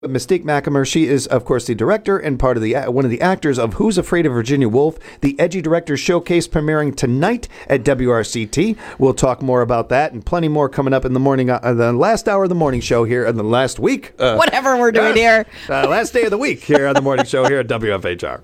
Mystique Macamore, she is, of course, the director and part of the one of the actors of Who's Afraid of Virginia Woolf, the Edgy Directors Showcase premiering tonight at WRCT. We'll talk more about that and plenty more coming up in the morning, the last hour of the morning show here in the last week. Whatever we're doing here. Last day of the week here on the morning show here at WFHR.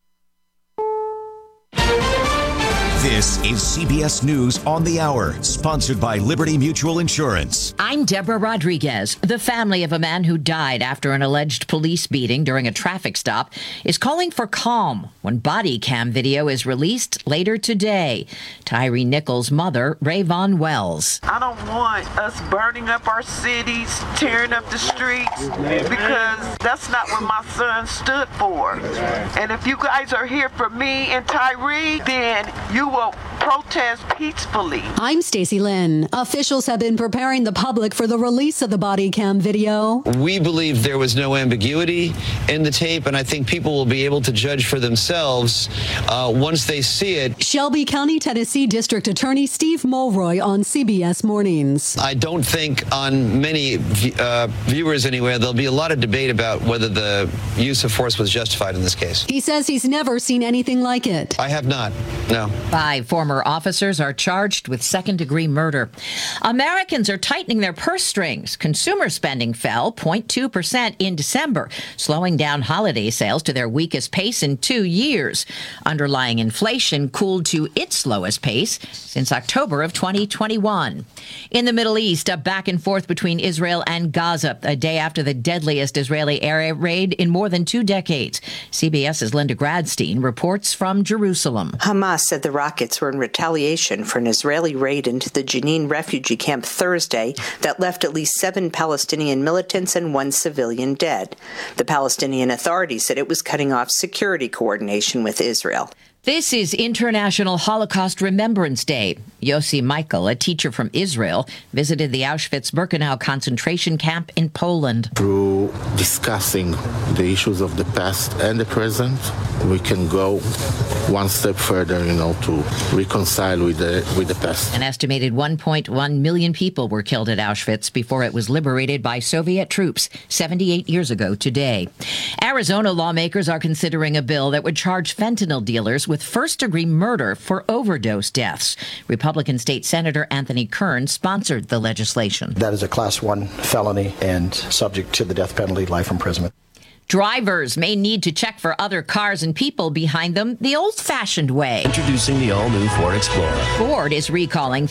This is CBS News on the Hour, sponsored by Liberty Mutual Insurance. I'm Deborah Rodriguez. The family of a man who died after an alleged police beating during a traffic stop is calling for calm when body cam video is released later today. Tyree Nichols' mother, Rayvon Wells. I don't want us burning up our cities, tearing up the streets, because that's not what my son stood for. And if you guys are here for me and Tyree, then you will protest peacefully. I'm Stacey Lynn. Officials have been preparing the public for the release of the body cam video. We believe there was no ambiguity in the tape, and I think people will be able to judge for themselves once they see it. Shelby County, Tennessee District Attorney Steve Mulroy on CBS Mornings. I don't think on many viewers anywhere, there'll be a lot of debate about whether the use of force was justified in this case. He says he's never seen anything like it. I have not, no. 5 former officers are charged with second-degree murder. Americans are tightening their purse strings. Consumer spending fell 0.2% in December, slowing down holiday sales to their weakest pace in 2 years. Underlying inflation cooled to its lowest pace since October of 2021. In the Middle East, a back and forth between Israel and Gaza, a day after the deadliest Israeli air raid in more than 2 decades. CBS's Linda Gradstein reports from Jerusalem. Hamas said the rockets were in retaliation for an Israeli raid into the Jenin refugee camp Thursday that left at least 7 Palestinian militants and 1 civilian dead. The Palestinian Authority said it was cutting off security coordination with Israel. This is International Holocaust Remembrance Day. Yossi Michael, a teacher from Israel, visited the Auschwitz-Birkenau concentration camp in Poland. Through discussing the issues of the past and the present, we can go one step further, to reconcile with the past. An estimated 1.1 million people were killed at Auschwitz before it was liberated by Soviet troops 78 years ago today. Arizona lawmakers are considering a bill that would charge fentanyl dealers with first-degree murder for overdose deaths. Republican State Senator Anthony Kern sponsored the legislation. That is a Class 1 felony and subject to the death penalty, life imprisonment. Drivers may need to check for other cars and people behind them the old-fashioned way. Introducing the all-new Ford Explorer. Ford is recalling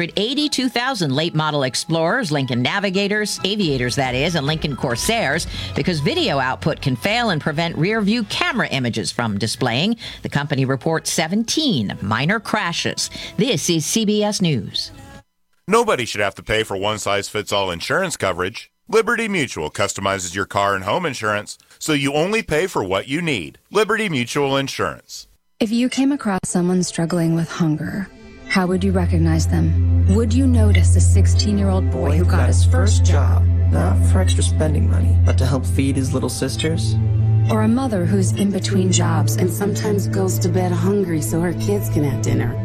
382,000 late-model Explorers, Lincoln Navigators, Aviators that is, and Lincoln Corsairs because video output can fail and prevent rear-view camera images from displaying. The company reports 17 minor crashes. This is CBS News. Nobody should have to pay for one-size-fits-all insurance coverage. Liberty Mutual customizes your car and home insurance, so you only pay for what you need. Liberty Mutual Insurance. If you came across someone struggling with hunger, how would you recognize them? Would you notice a 16-year-old boy who got his first job, not for extra spending money, but to help feed his little sisters? Or a mother who's in between jobs and sometimes goes to bed hungry so her kids can have dinner?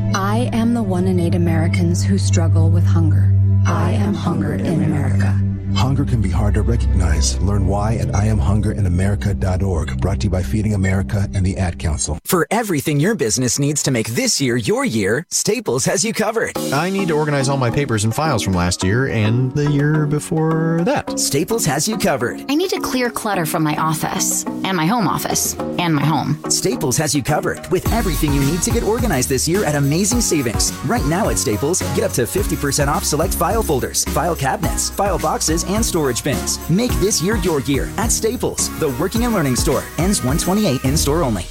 I am the 1 in 8 Americans who struggle with hunger. I am Hunger in America. Hunger can be hard to recognize. Learn why at IamHungerInAmerica.org. Brought to you by Feeding America and the Ad Council. For everything your business needs to make this year your year, Staples has you covered. I need to organize all my papers and files from last year and the year before that. Staples has you covered. I need to clear clutter from my office and my home office and my home. Staples has you covered with everything you need to get organized this year at amazing savings. Right now at Staples, get up to 50% off select file folders, file cabinets, file boxes, and storage bins. Make this year your year at Staples, the working and learning store. Ends 1/28 in store only.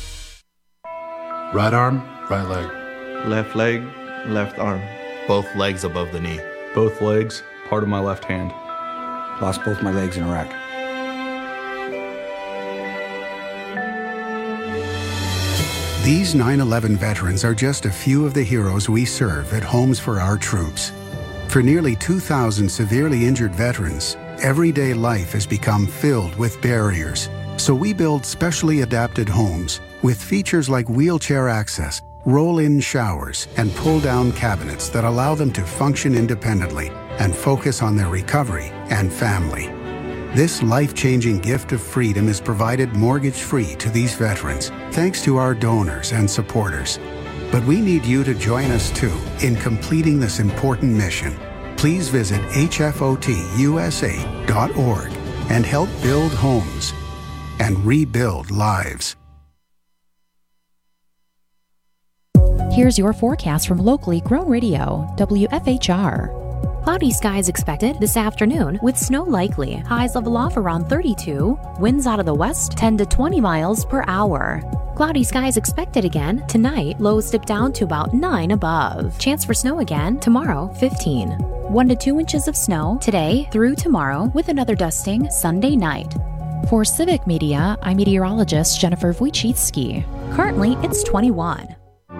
Right arm, right leg. Left leg, left arm. Both legs above the knee. Both legs, part of my left hand. Lost both my legs in Iraq. These 9/11 veterans are just a few of the heroes we serve at Homes for Our Troops. For nearly 2,000 severely injured veterans, everyday life has become filled with barriers. So we build specially adapted homes with features like wheelchair access, roll-in showers, and pull-down cabinets that allow them to function independently and focus on their recovery and family. This life-changing gift of freedom is provided mortgage-free to these veterans, thanks to our donors and supporters. But we need you to join us, too, in completing this important mission. Please visit hfotusa.org and help build homes and rebuild lives. Here's your forecast from locally grown radio, WFHR. Cloudy skies expected this afternoon with snow likely. Highs level off around 32. Winds out of the west 10 to 20 miles per hour. Cloudy skies expected again tonight. Lows dip down to about 9 above. Chance for snow again tomorrow 15. 1 to 2 inches of snow today through tomorrow with another dusting Sunday night. For Civic Media, I'm meteorologist Jennifer Wojcicki. Currently, it's 21.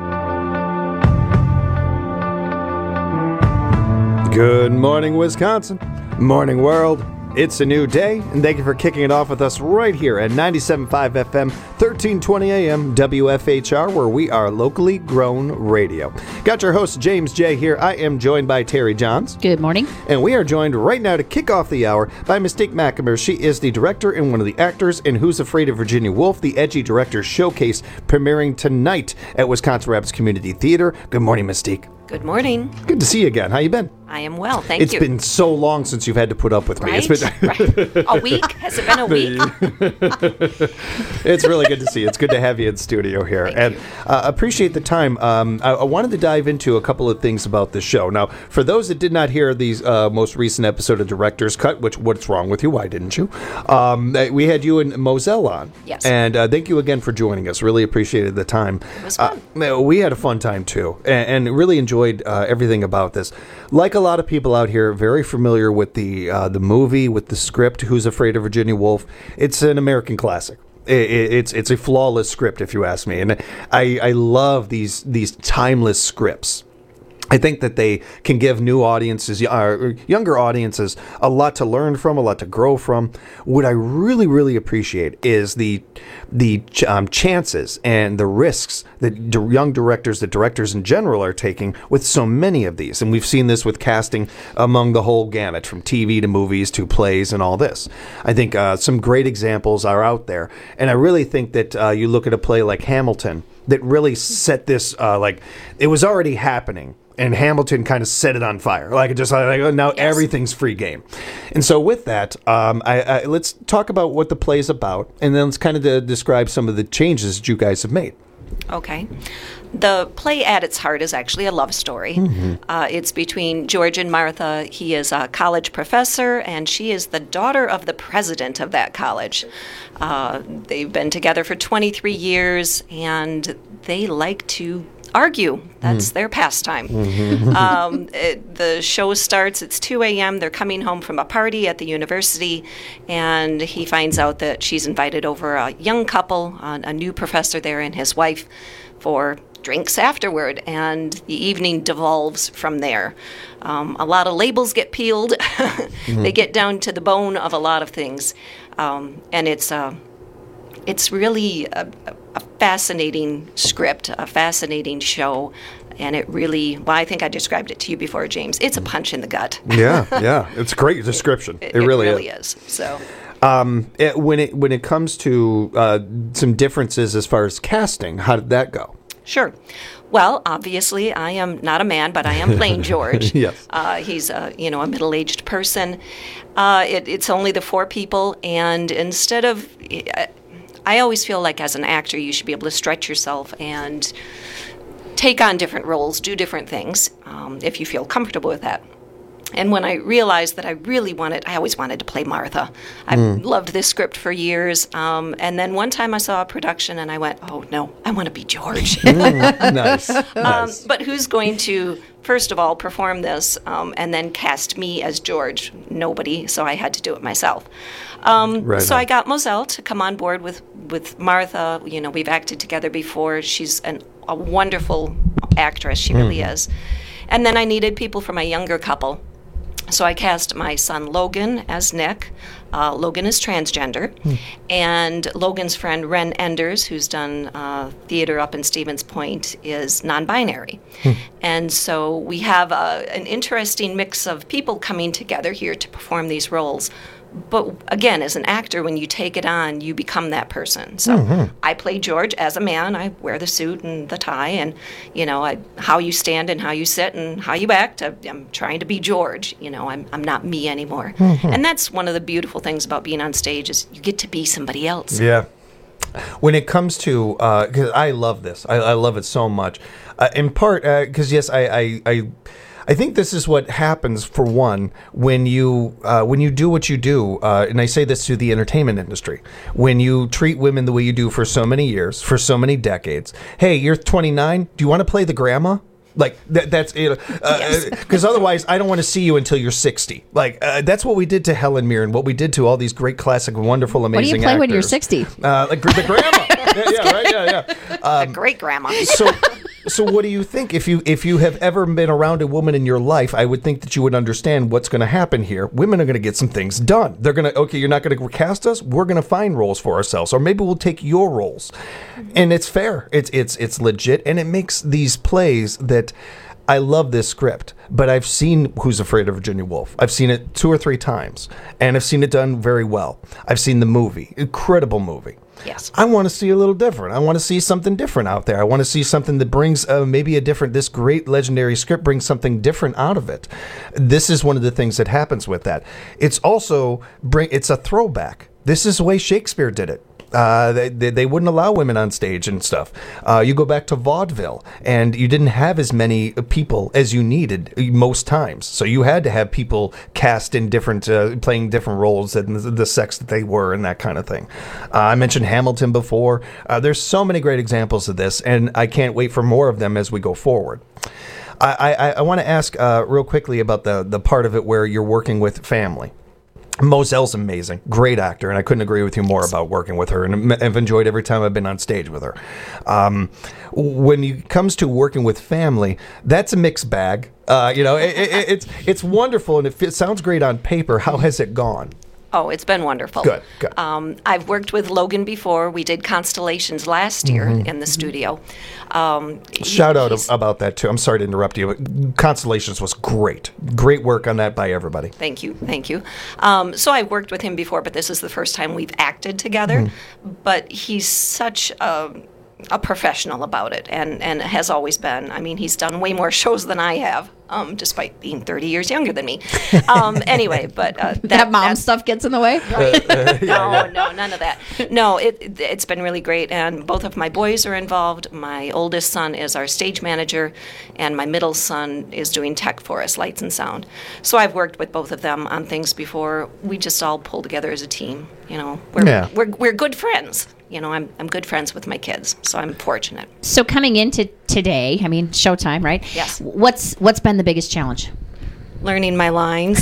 Good morning, Wisconsin. Morning, world. It's a new day, and thank you for kicking it off with us right here at 97.5 FM, 1320 AM, WFHR, where we are locally grown radio. Got your host, James J. here. I am joined by Terry Johns. Good morning. And we are joined right now to kick off the hour by Mystique McAmir. She is the director and one of the actors in Who's Afraid of Virginia Woolf, the Edgy Directors Showcase, premiering tonight at Wisconsin Rapids Community Theater. Good morning, Mystique. Good morning. Good to see you again. How you been? I am well, thank you. It's been so long since you've had to put up with me. Right? It's been right. A week? Has it been a week? It's really good to see you. It's good to have you in studio here. And appreciate the time. I wanted to dive into a couple of things about the show. Now, for those that did not hear the most recent episode of Director's Cut, which what's wrong with you? Why didn't you? We had you and Moselle on. Yes. And thank you again for joining us. Really appreciated the time. It was fun. We had a fun time, too, and really enjoyed everything about this. Like a lot of people out here, very familiar with the movie, with the script, Who's Afraid of Virginia Woolf. It's an American classic. It's a flawless script, if you ask me. And I love these timeless scripts. I think that they can give new audiences, younger audiences, a lot to learn from, a lot to grow from. What I really, really appreciate is the chances and the risks that young directors, that directors in general are taking with so many of these. And we've seen this with casting among the whole gamut, from TV to movies to plays and all this. I think some great examples are out there. And I really think that you look at a play like Hamilton that really set this, it was already happening. And Hamilton kind of set it on fire. Now yes. Everything's free game. And so with that, let's talk about what the play's about, and then let's kind of describe some of the changes that you guys have made. Okay. The play at its heart is actually a love story. Mm-hmm. It's between George and Martha. He is a college professor, and she is the daughter of the president of that college. They've been together for 23 years, and they like to argue. That's their pastime. Mm-hmm. The show starts, it's 2 a.m. They're coming home from a party at the university, and he finds out that she's invited over a young couple, a new professor there and his wife, for drinks afterward, and the evening devolves from there. A lot of labels get peeled. Mm-hmm. They get down to the bone of a lot of things. And it's really a fascinating script, a fascinating show, and it really, I think I described it to you before, James. It's a punch in the gut. Yeah. It's a great description. It really is. So, when it comes to some differences as far as casting, how did that go? Sure. Well, obviously, I am not a man, but I am playing George. Yes. He's a middle-aged person. It's only the 4 people, and instead of, I always feel like as an actor, you should be able to stretch yourself and take on different roles, do different things, if you feel comfortable with that. And when I realized that I always wanted to play Martha. I've loved this script for years. And then one time I saw a production and I went, oh, no, I want to be George. Nice. But who's going to, first of all, perform this and then cast me as George? Nobody, so I had to do it myself. So I got Moselle to come on board with Martha. We've acted together before. She's a wonderful actress. She really is. And then I needed people for my younger couple. So I cast my son Logan as Nick. Logan is transgender. And Logan's friend Ren Enders, who's done theater up in Stevens Point, is non-binary. And so we have an interesting mix of people coming together here to perform these roles. But again, as an actor, when you take it on, you become that person. So I play George as a man. I wear the suit and the tie, and how you stand and how you sit and how you act. I'm trying to be George. I'm not me anymore. And that's one of the beautiful things about being on stage is you get to be somebody else. Yeah. When it comes to, because I love this, I love it so much. In part, because yes, I think this is what happens, for one, when you do what you do, and I say this to the entertainment industry, when you treat women the way you do for so many years, for so many decades. Hey, you're 29. Do you want to play the grandma? Like that's because otherwise I don't want to see you until you're 60. Like that's what we did to Helen Mirren, what we did to all these great, classic, wonderful, amazing actors. What do you play when you're 60? Like the grandma. A great grandma. So what do you think? If you have ever been around a woman in your life, I would think that you would understand what's going to happen here. Women are going to get some things done. They're going to, okay, you're not going to cast us. We're going to find roles for ourselves, or maybe we'll take your roles, and it's fair. It's legit, and it makes these plays that. I love this script, but I've seen Who's Afraid of Virginia Woolf. I've seen it 2 or 3 times, and I've seen it done very well. I've seen the movie, incredible movie. Yes. I want to see a little different. I want to see something different out there. I want to see something that brings maybe this great legendary script brings something different out of it. This is one of the things that happens with that. It's also, it's a throwback. This is the way Shakespeare did it. They wouldn't allow women on stage and stuff. You go back to vaudeville, and you didn't have as many people as you needed most times. So you had to have people cast in different, playing different roles and the sex that they were and that kind of thing. I mentioned Hamilton before. There's so many great examples of this, and I can't wait for more of them as we go forward. I want to ask real quickly about the part of it where you're working with family. Moselle's amazing, great actor, and I couldn't agree with you more about working with her, and I've enjoyed every time I've been on stage with her. When it comes to working with family, that's a mixed bag. It's wonderful, and it sounds great on paper. How has it gone? Oh, it's been wonderful. Good. I've worked with Logan before. We did Constellations last year in the studio. Shout out about that, too. I'm sorry to interrupt you, but Constellations was great. Great work on that by everybody. Thank you. So I've worked with him before, but this is the first time we've acted together. But he's such a professional about it, and has always been. I mean, he's done way more shows than I have, despite being 30 years younger than me. Anyway, but that mom stuff gets in the way? No, none of that. No, it's been really great, and both of my boys are involved. My oldest son is our stage manager, and my middle son is doing tech for us, lights and sound. So I've worked with both of them on things before. We just all pull together as a team. We're good friends. I'm good friends with my kids, so I'm fortunate. So coming into today, I mean, showtime, right? Yes. What's been the biggest challenge? Learning my lines.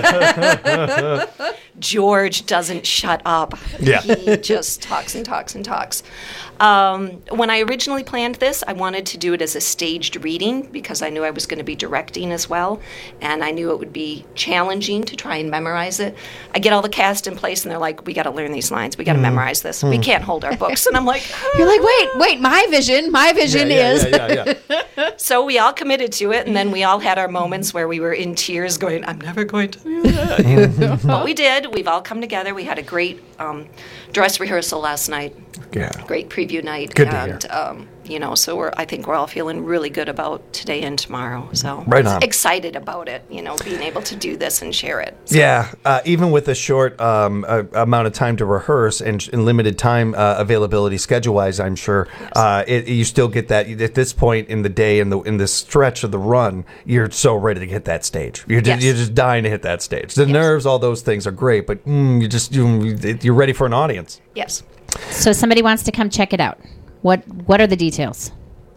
George doesn't shut up. Yeah. He just talks and talks and talks. When I originally planned this, I wanted to do it as a staged reading because I knew I was going to be directing as well, and I knew it would be challenging to try and memorize it. I get all the cast in place, and they're like, we got to learn these lines. We got to memorize this. We can't hold our books. And I'm like, You're like, wait, my vision is. Yeah. So we all committed to it, and then we all had our moments where we were in tears going, I'm never going to do that. But we did. We've all come together. We had a great dress rehearsal last night. Yeah. Great preview night. Good to hear. So I think we're all feeling really good about today and tomorrow. So right on. Excited about it, being able to do this and share it. So. Yeah, even with a short amount of time to rehearse and limited time availability schedule-wise, I'm sure, you still get that. At this point in the day, in this stretch of the run, you're so ready to hit that stage. You're just dying to hit that stage. The nerves, all those things are great, but you're ready for an audience. Yes. So somebody wants to come check it out. What are the details?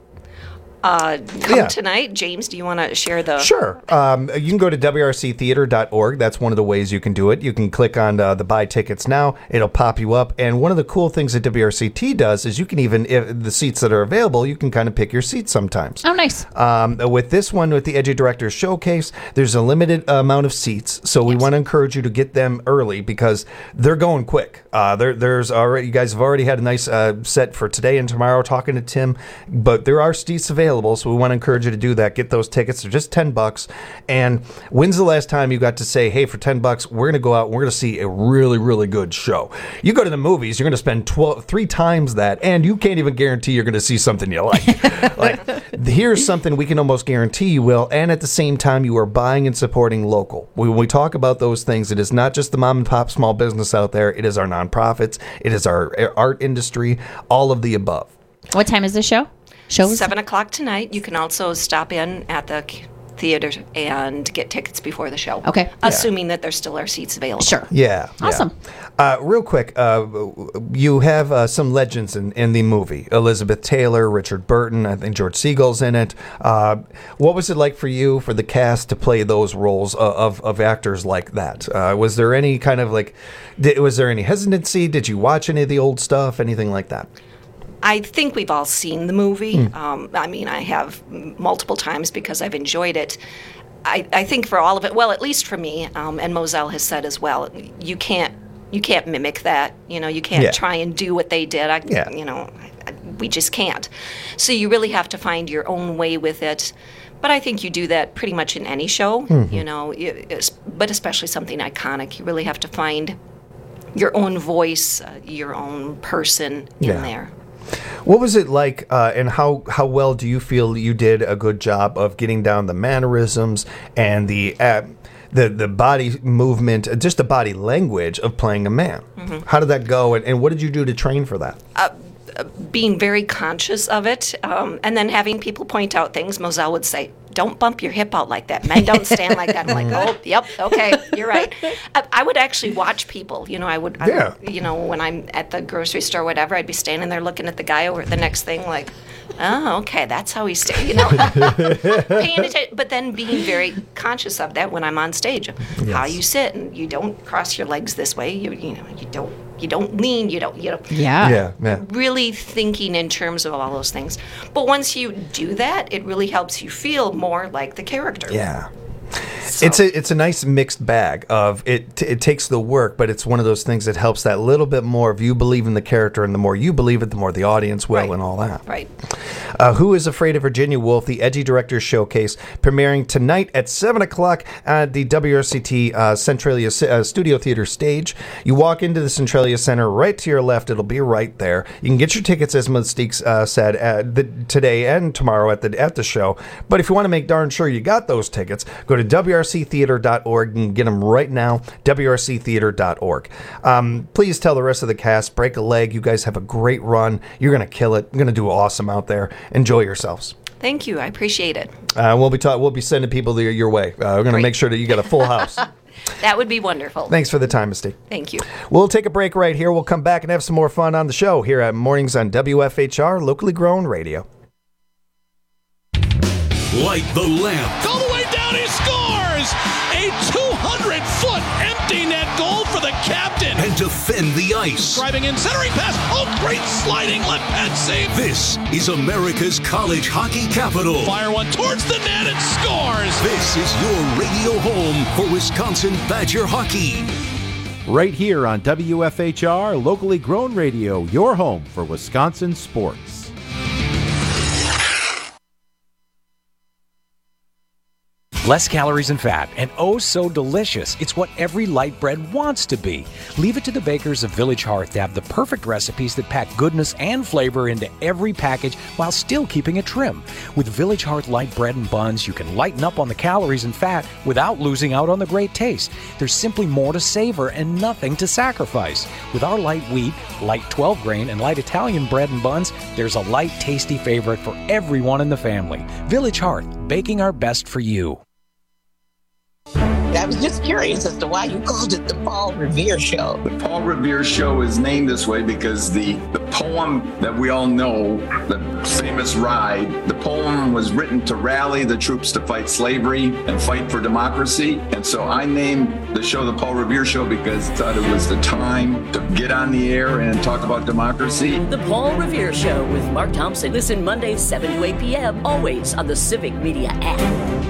Tonight. James, do you want to share the... Sure. You can go to wrctheater.org. That's one of the ways you can do it. You can click on the buy tickets now. It'll pop you up. And one of the cool things that WRCT does is you can even, if the seats that are available, you can kind of pick your seats sometimes. Oh, nice. With this one, with the Edgy Directors Showcase, there's a limited amount of seats. So we want to encourage you to get them early because they're going quick. There's already, you guys have already had a nice set for today and tomorrow talking to Tim, but there are seats available. available, so we want to encourage you to do that. Get those tickets. They're just $10. And when's the last time you got to say, hey, for $10, we're going to go out and we're going to see a really, really good show? You go to the movies, you're going to spend 3 times that, and you can't even guarantee you're going to see something you like. Like, here's something we can almost guarantee you will, and at the same time, you are buying and supporting local. When we talk about those things, it is not just the mom and pop small business out there. It is our nonprofits. It is our art industry, all of the above. What time is the show? 7 o'clock tonight. You can also stop in at the theater and get tickets before the show. Okay. Assuming that there still are seats available. Sure. Yeah. Awesome. Real quick, you have some legends in the movie. Elizabeth Taylor, Richard Burton, I think George Segal's in it. What was it like for you, for the cast, to play those roles of actors like that? Was there any kind of was there any hesitancy? Did you watch any of the old stuff, anything like that? I think we've all seen the movie. I mean, I have multiple times because I've enjoyed it. I think for all of it, well, at least for me, and Moselle has said as well, you can't mimic that. You can't try and do what they did. We just can't. So you really have to find your own way with it. But I think you do that pretty much in any show, but especially something iconic. You really have to find your own voice, your own person in there. What was it like, and how well do you feel you did a good job of getting down the mannerisms and the body movement, just the body language of playing a man? Mm-hmm. How did that go, and what did you do to train for that? Being very conscious of it, and then having people point out things. Moselle would say, don't bump your hip out like that. Men don't stand like that. I'm like, oh, yep, okay, you're right. I would actually watch people. I would, when I'm at the grocery store, whatever, I'd be standing there looking at the guy over at the next thing like, oh, okay, that's how he stays, paying attention, but then being very conscious of that when I'm on stage, how you sit, and you don't cross your legs this way, you don't lean, you don't. Yeah. Really thinking in terms of all those things. But once you do that, it really helps you feel more like the character. Yeah. So. It's a nice mixed bag of it takes the work, but it's one of those things that helps that little bit more of you believe in the character, and the more you believe it, the more the audience will, and all that. Right. Who is Afraid of Virginia Woolf, the Edgy Directors Showcase, premiering tonight at 7 o'clock at the WRCT Centralia Studio Theater stage. You walk into the Centralia Center, right to your left, it'll be right there. You can get your tickets, as Mystique said, today and tomorrow at the show. But if you want to make darn sure you got those tickets, go to WRCtheater.org and get them right now, WRCtheater.org. Please tell the rest of the cast, break a leg. You guys have a great run. You're going to kill it. You're going to do awesome out there. Enjoy yourselves. Thank you. I appreciate it. We'll be sending people your way. We're going to make sure that you get a full house. That would be wonderful. Thanks for the time, Mystique. Thank you. We'll take a break right here. We'll come back and have some more fun on the show here at Mornings on WFHR, locally grown radio. Light the lamp. All the way down, he scores! A 200-foot empty net goal for the captain. And defend the ice. Driving in, centering pass. Oh, great sliding left pad save. This is America's college hockey capital. Fire one towards the net and scores. This is your radio home for Wisconsin Badger hockey. Right here on WFHR, locally grown radio, your home for Wisconsin sports. Less calories and fat, and oh so delicious. It's what every light bread wants to be. Leave it to the bakers of Village Hearth to have the perfect recipes that pack goodness and flavor into every package while still keeping it trim. With Village Hearth light bread and buns, you can lighten up on the calories and fat without losing out on the great taste. There's simply more to savor and nothing to sacrifice. With our light wheat, light 12-grain, and light Italian bread and buns, there's a light, tasty favorite for everyone in the family. Village Hearth, baking our best for you. I was just curious as to why you called it the Paul Revere Show. The Paul Revere Show is named this way because the poem that we all know, the famous Ride, the poem was written to rally the troops to fight slavery and fight for democracy. And so I named the show the Paul Revere Show because I thought it was the time to get on the air and talk about democracy. The Paul Revere Show with Mark Thompson. Listen Mondays 7 to 8 p.m. always on the Civic Media app.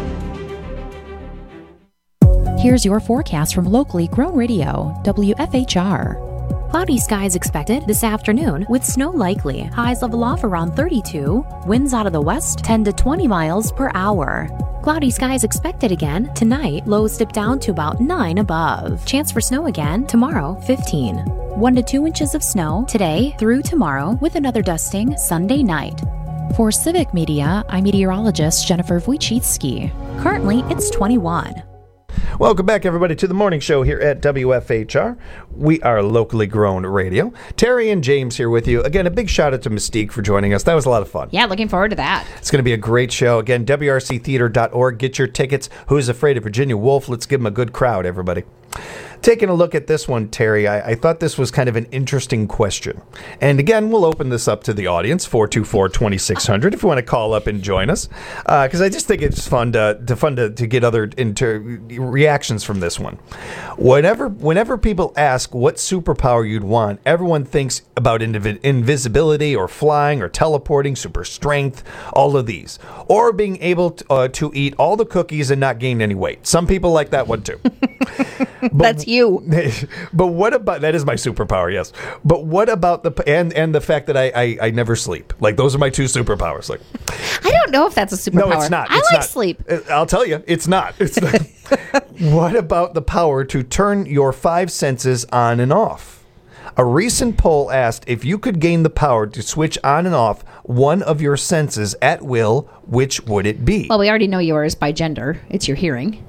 Here's your forecast from locally grown radio, WFHR. Cloudy skies expected this afternoon with snow likely. Highs level off around 32. Winds out of the west 10 to 20 miles per hour. Cloudy skies expected again tonight. Lows dip down to about 9 above. Chance for snow again tomorrow, 15. 1 to 2 inches of snow today through tomorrow with another dusting Sunday night. For Civic Media, I'm meteorologist Jennifer Wojcicki. Currently, it's 21. Welcome back, everybody, to the morning show here at WFHR. We are locally grown radio. Terry and James here with you. Again, a big shout out to Mystique for joining us. That was a lot of fun. Yeah, looking forward to that. It's going to be a great show. Again, WRCtheater.org. Get your tickets. Who's Afraid of Virginia Woolf? Let's give them a good crowd, everybody. Taking a look at this one, Terry, I thought this was kind of an interesting question. And again, we'll open this up to the audience, 424-2600, if you want to call up and join us. Because I just think it's fun to get other reactions from this one. Whenever people ask what superpower you'd want, everyone thinks about invisibility or flying or teleporting, super strength, all of these. Or being able to eat all the cookies and not gain any weight. Some people like that one too. That's you. But what about, that is my superpower, yes. But what about the fact that I never sleep? Like, those are my two superpowers. Like, I don't know if that's a superpower. No, it's not. I like sleep. I'll tell you, it's not. It's not. What about the power to turn your 5 senses on and off? A recent poll asked if you could gain the power to switch on and off one of your senses at will, which would it be? Well, we already know yours by gender. It's your hearing.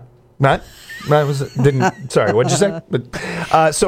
Sorry, what'd you say? So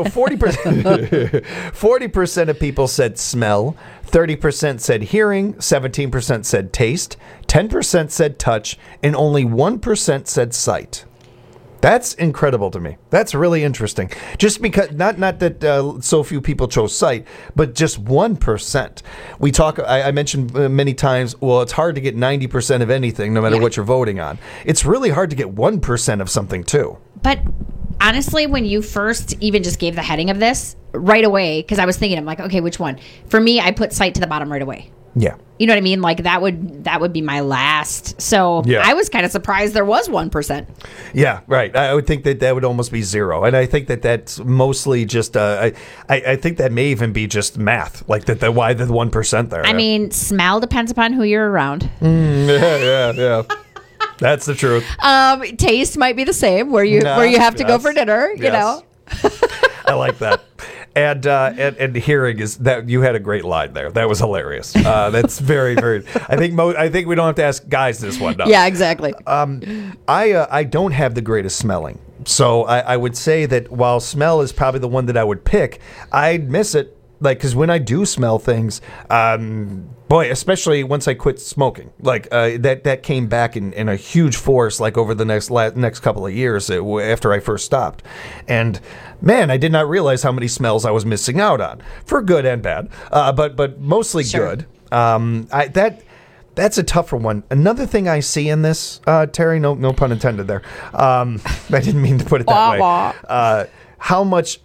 40% of people said smell, 30% said hearing, 17% said taste, 10% said touch, and only 1% said sight. That's incredible to me. That's really interesting. Just because, not that so few people chose sight, but just 1%. We talk, I mentioned many times, well, it's hard to get 90% of anything, no matter what you're voting on. It's really hard to get 1% of something, too. But honestly, when you first even just gave the heading of this, right away, because I was thinking, I'm like, okay, which one? For me, I put sight to the bottom right away. Yeah. You know what I mean? Like, that would be my last. So yeah. I was kind of surprised there was 1%. Yeah, right. I would think that would almost be 0. And I think that's mostly just, I think that may even be just math. Like, why the 1% there? I mean, smell depends upon who you're around. Yeah. That's the truth. Taste might be the same, where you have to go for dinner, you know? I like that. And hearing is that you had a great line there. That was hilarious. That's very, very. I think we don't have to ask guys this one. No. Yeah, exactly. I don't have the greatest smelling, so I would say that while smell is probably the one that I would pick, I'd miss it. Like, because when I do smell things, boy, especially once I quit smoking, like that came back in a huge force, like over the next couple of years after I first stopped. And man, I did not realize how many smells I was missing out on, for good and bad, but mostly good. That's a tougher one. Another thing I see in this, Terry, no pun intended there. I didn't mean to put it that way. How much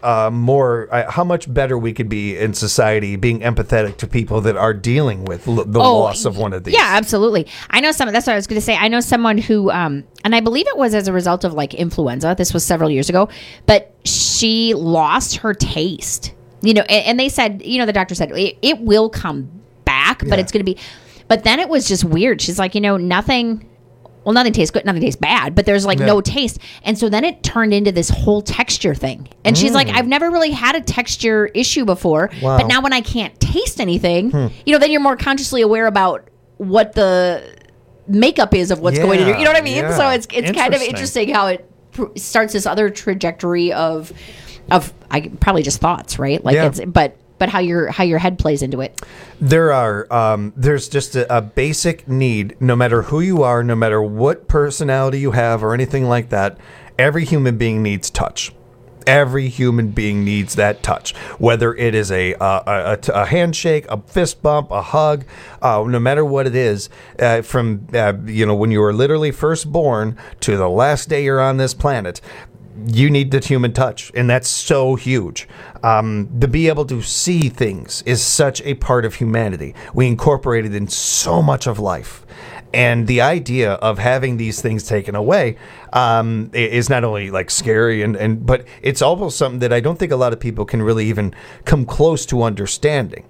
better we could be in society being empathetic to people that are dealing with the loss of one of these. Yeah, absolutely. I know someone, that's what I was going to say. I know someone who, and I believe it was as a result of like influenza. This was several years ago, but she lost her taste, and they said, the doctor said it will come back, but it's going to be, but then it was just weird. She's like, nothing tastes good, nothing tastes bad, but there's no taste. And so then it turned into this whole texture thing. And she's like, I've never really had a texture issue before, but now when I can't taste anything, then you're more consciously aware about what the makeup is of what's going in here. You know what I mean? Yeah. So it's kind of interesting how it starts this other trajectory of probably just thoughts, right? Like but how your head plays into it. There's just a basic need, no matter who you are, no matter what personality you have or anything like that, every human being needs touch. Every human being needs that touch, whether it is a handshake, a fist bump, a hug, no matter what it is, from when you were literally first born to the last day you're on this planet. You need the human touch, and that's so huge. To be able to see things is such a part of humanity. We incorporate it in so much of life. And the idea of having these things taken away, is not only like scary but it's almost something that I don't think a lot of people can really even come close to understanding.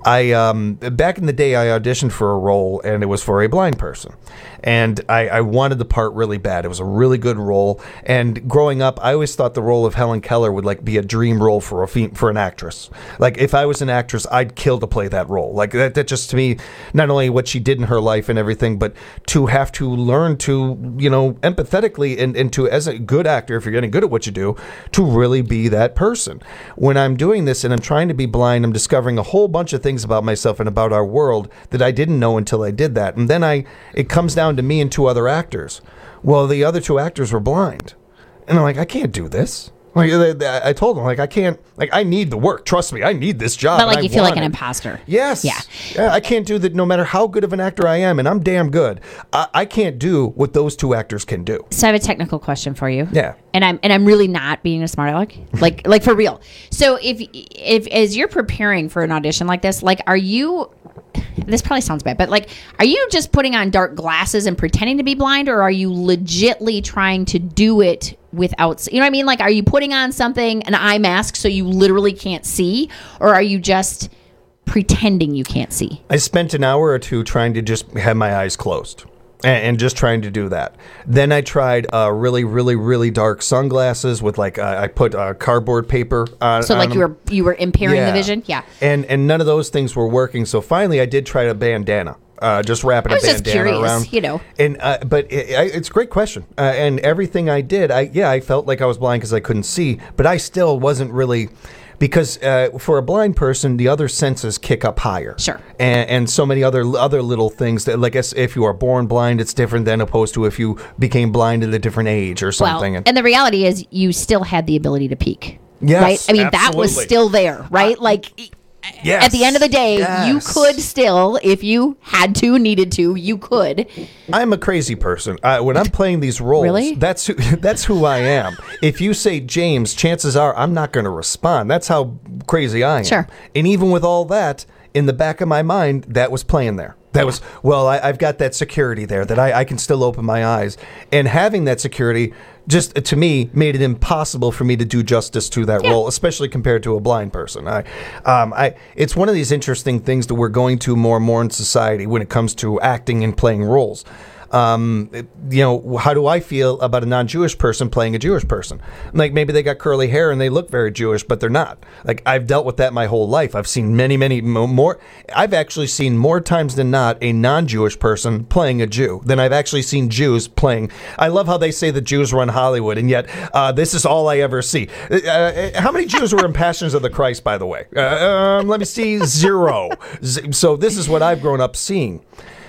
Back in the day, I auditioned for a role, and it was for a blind person. And I wanted the part really bad. It was a really good role. And growing up, I always thought the role of Helen Keller would like be a dream role for an actress. Like if I was an actress, I'd kill to play that role. Like that just to me, not only what she did in her life and everything, but to have to learn to, empathetically and to, as a good actor, if you're getting good at what you do, to really be that person. When I'm doing this and I'm trying to be blind, I'm discovering a whole bunch of things about myself and about our world that I didn't know until I did that. And then it comes down to me and 2 other actors. Well, the other 2 actors were blind. And I'm like, I can't do this. Like I told them, like I can't, like I need the work. Trust me, I need this job. But like you feel like an imposter. Yes. Yeah. I can't do that. No matter how good of an actor I am, and I'm damn good, I can't do what those 2 actors can do. So I have a technical question for you. Yeah. And I'm really not being a smart aleck, like for real. So if as you're preparing for an audition like this, like are you? This probably sounds bad, but like, are you just putting on dark glasses and pretending to be blind, or are you legitly trying to do it without, you know what I mean? Like, are you putting on an eye mask so you literally can't see, or are you just pretending you can't see? I spent an hour or 2 trying to just have my eyes closed. And just trying to do that. Then I tried really, really, really dark sunglasses with I put cardboard paper on. So like them. you were impairing the vision, yeah. And none of those things were working. So finally, I did try a bandana. Just wrapping a bandana around. And but it's a great question. And everything I did, I felt like I was blind because I couldn't see, but I still wasn't really. Because for a blind person, the other senses kick up higher. Sure. And so many other little things that, like, if you are born blind, it's different than opposed to if you became blind at a different age or something. Well, and the reality is you still had the ability to peek. Yes, right? I mean, absolutely. That was still there, right? Yes, at the end of the day, you could still, if you needed to, you could. I'm a crazy person. When I'm playing these roles, really? that's who I am. If you say James, chances are I'm not going to respond. That's how crazy I am. Sure. And even with all that, in the back of my mind, that was playing there. That was, I've got that security there that I can still open my eyes. And having that security just, to me, made it impossible for me to do justice to that role, especially compared to a blind person. It's one of these interesting things that we're going to more and more in society when it comes to acting and playing roles. How do I feel about a non-Jewish person playing a Jewish person? Like maybe they got curly hair and they look very Jewish, but they're not. Like I've dealt with that my whole life. I've seen many more. I've actually seen more times than not a non-Jewish person playing a Jew than I've actually seen Jews playing. I love how they say the Jews run Hollywood, and yet this is all I ever see. How many Jews were in Passions of the Christ, by the way? Let me see, 0. So this is what I've grown up seeing.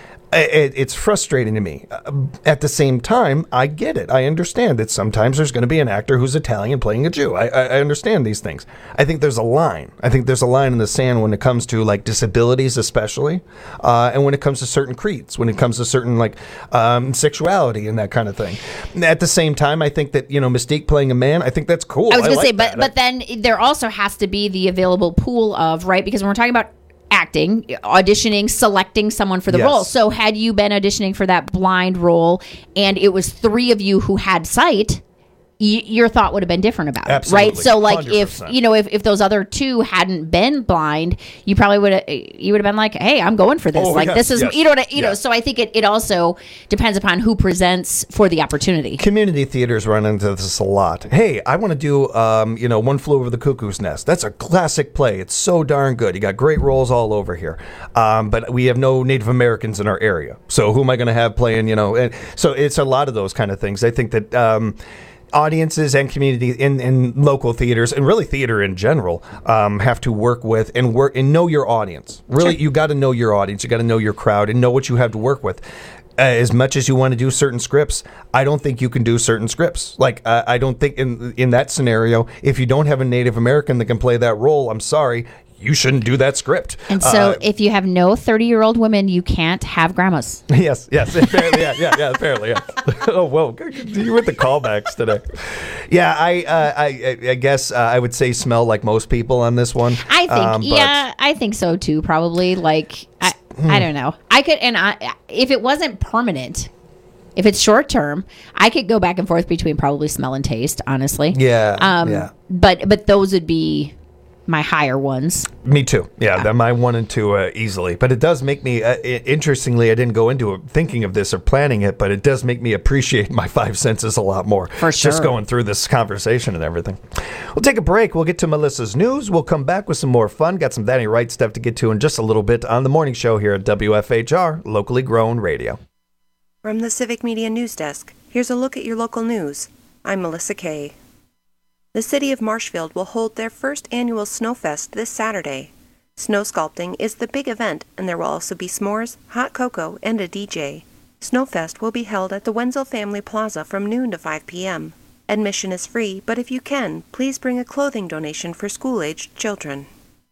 It's frustrating to me. At the same time, I get it. I understand that sometimes there's going to be an actor who's Italian playing a Jew. I understand these things. I think there's a line. I think there's a line in the sand when it comes to like disabilities, especially, and when it comes to certain creeds, when it comes to certain sexuality and that kind of thing. At the same time, I think that Mystique playing a man, I think that's cool. I was going to say, but then there also has to be the available pool of, right? Because when we're talking about acting, auditioning, selecting someone for the role. So had you been auditioning for that blind role and it was 3 of you who had sight, your thought would have been different about it, right? So like 100%. if those other 2 hadn't been blind, you probably would have been like, hey, I'm going for this. This is know. So I think it also depends upon who presents for the opportunity. Community theaters run into this a lot. Hey, I want to do One Flew Over the Cuckoo's Nest. That's a classic play. It's so darn good. You got great roles all over here, but we have no Native Americans in our area. So who am I going to have playing? And so it's a lot of those kind of things. I think that. Audiences and community in local theaters and really theater in general have to work with and know your audience. Really, you got to know your audience. You got to know your crowd and know what you have to work with. As much as you want to do certain scripts, I don't think you can do certain scripts. Like I don't think in that scenario, if you don't have a Native American that can play that role, I'm sorry. You shouldn't do that script. And so if you have no 30-year-old women, you can't have grandmas. Yes, apparently, apparently, yeah. Oh, whoa, you with the callbacks today. Yeah, I guess I would say smell like most people on this one. I think, I think so too, probably. Like, I don't know. I could, if it wasn't permanent, If it's short term, I could go back and forth between probably smell and taste, honestly. Yeah. But those would be my higher ones. Me too. Yeah. My 1 and 2 easily. But it does make me, interestingly, I didn't go into it thinking of this or planning it, but it does make me appreciate my 5 senses a lot more. For sure. Just going through this conversation and everything. We'll take a break. We'll get to Melissa's news. We'll come back with some more fun. Got some Danny Wright stuff to get to in just a little bit on the morning show here at WFHR, locally grown radio. From the Civic Media News Desk, here's a look at your local news. I'm Melissa Kay. The city of Marshfield will hold their first annual Snowfest this Saturday. Snow sculpting is the big event, and there will also be s'mores, hot cocoa, and a DJ. Snowfest will be held at the Wenzel Family Plaza from noon to 5 p.m. Admission is free, but if you can, please bring a clothing donation for school-aged children.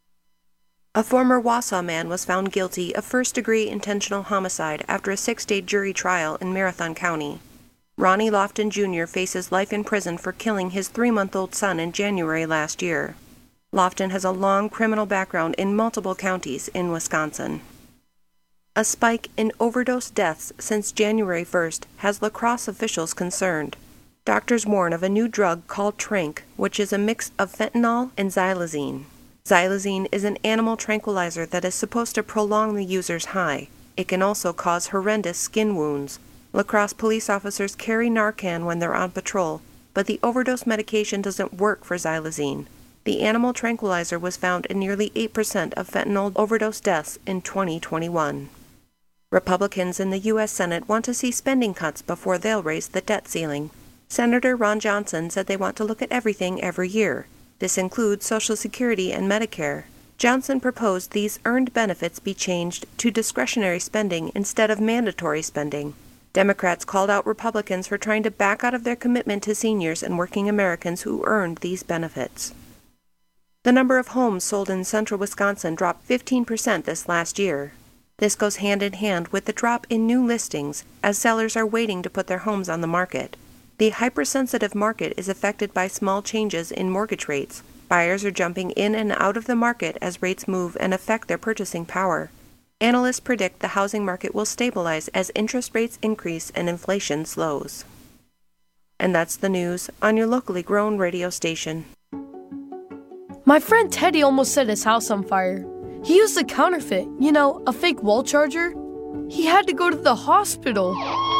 A former Wausau man was found guilty of first-degree intentional homicide after a 6-day jury trial in Marathon County. Ronnie Lofton Jr. faces life in prison for killing his 3-month-old son in January last year. Lofton has a long criminal background in multiple counties in Wisconsin. A spike in overdose deaths since January 1st has La Crosse officials concerned. Doctors warn of a new drug called Tranq, which is a mix of fentanyl and xylazine. Xylazine is an animal tranquilizer that is supposed to prolong the user's high. It can also cause horrendous skin wounds. La Crosse police officers carry Narcan when they're on patrol, but the overdose medication doesn't work for xylazine. The animal tranquilizer was found in nearly 8% of fentanyl overdose deaths in 2021. Republicans in the U.S. Senate want to see spending cuts before they'll raise the debt ceiling. Senator Ron Johnson said they want to look at everything every year. This includes Social Security and Medicare. Johnson proposed these earned benefits be changed to discretionary spending instead of mandatory spending. Democrats called out Republicans for trying to back out of their commitment to seniors and working Americans who earned these benefits. The number of homes sold in central Wisconsin dropped 15% this last year. This goes hand in hand with the drop in new listings as sellers are waiting to put their homes on the market. The hypersensitive market is affected by small changes in mortgage rates. Buyers are jumping in and out of the market as rates move and affect their purchasing power. Analysts predict the housing market will stabilize as interest rates increase and inflation slows. And that's the news on your locally grown radio station. My friend Teddy almost set his house on fire. He used a counterfeit, a fake wall charger. He had to go to the hospital.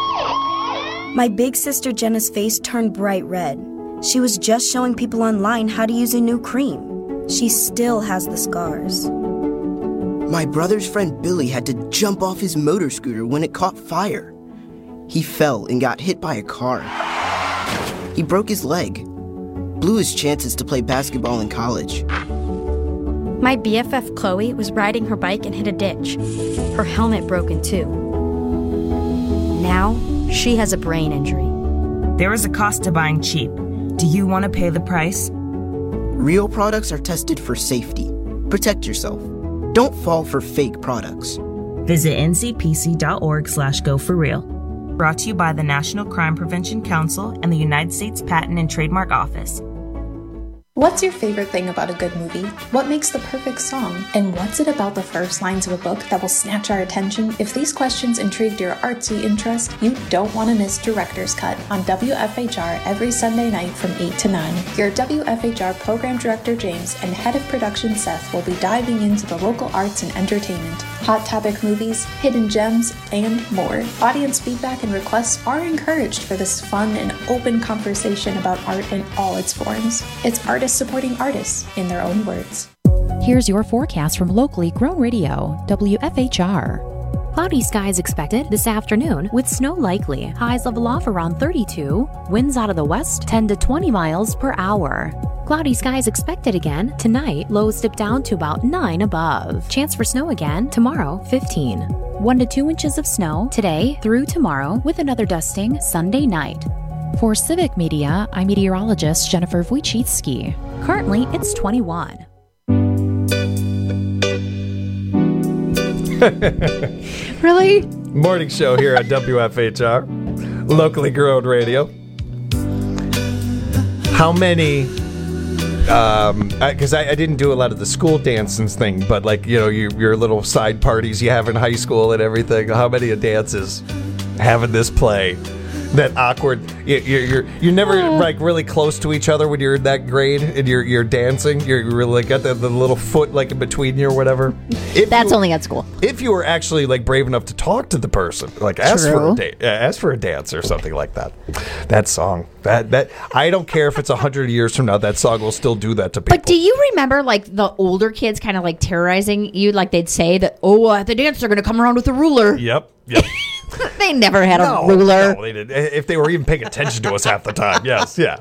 My big sister Jenna's face turned bright red. She was just showing people online how to use a new cream. She still has the scars. My brother's friend Billy had to jump off his motor scooter when it caught fire. He fell and got hit by a car. He broke his leg, blew his chances to play basketball in college. My BFF Chloe was riding her bike and hit a ditch. Her helmet broke in two. Now, she has a brain injury. There is a cost to buying cheap. Do you want to pay the price? Real products are tested for safety. Protect yourself. Don't fall for fake products. Visit ncpc.org/go4real. Brought to you by the National Crime Prevention Council and the United States Patent and Trademark Office. What's your favorite thing about a good movie? What makes the perfect song? And what's it about the first lines of a book that will snatch our attention? If these questions intrigued your artsy interest, you don't want to miss Director's Cut on WFHR every Sunday night from 8 to 9. Your WFHR Program Director James and Head of Production Seth will be diving into the local arts and entertainment, hot topic movies, hidden gems, and more. Audience feedback and requests are encouraged for this fun and open conversation about art in all its forms. It's artists supporting artists in their own words. Here's your forecast from locally grown radio, WFHR. Cloudy skies expected this afternoon with snow likely. Highs level off around 32. Winds out of the west 10 to 20 miles per hour. Cloudy skies expected again tonight. Lows dip down to about 9 above. Chance for snow again tomorrow, 15. 1 to 2 inches of snow today through tomorrow with another dusting Sunday night. For Civic Media, I'm meteorologist Jennifer Wojcicki. Currently, it's 21. Really? Morning show here at WFHR, locally grown radio. How many, because I didn't do a lot of the school dances thing, but your little side parties you have in high school and everything, how many dances having this play. That awkward. You're never like really close to each other when you're in that grade and you're dancing. You're really got the little foot like in between you or whatever. That's only at school. If you were actually like brave enough to talk to the person, like ask for a dance or something like that. That song. That I don't care if it's 100 years from now. That song will still do that to people. But do you remember like the older kids kind of like terrorizing you? Like they'd say that, at the dance they're going to come around with a ruler. Yep. They never had a ruler. No, they did. If they were even paying attention to us half the time. Yes, yeah.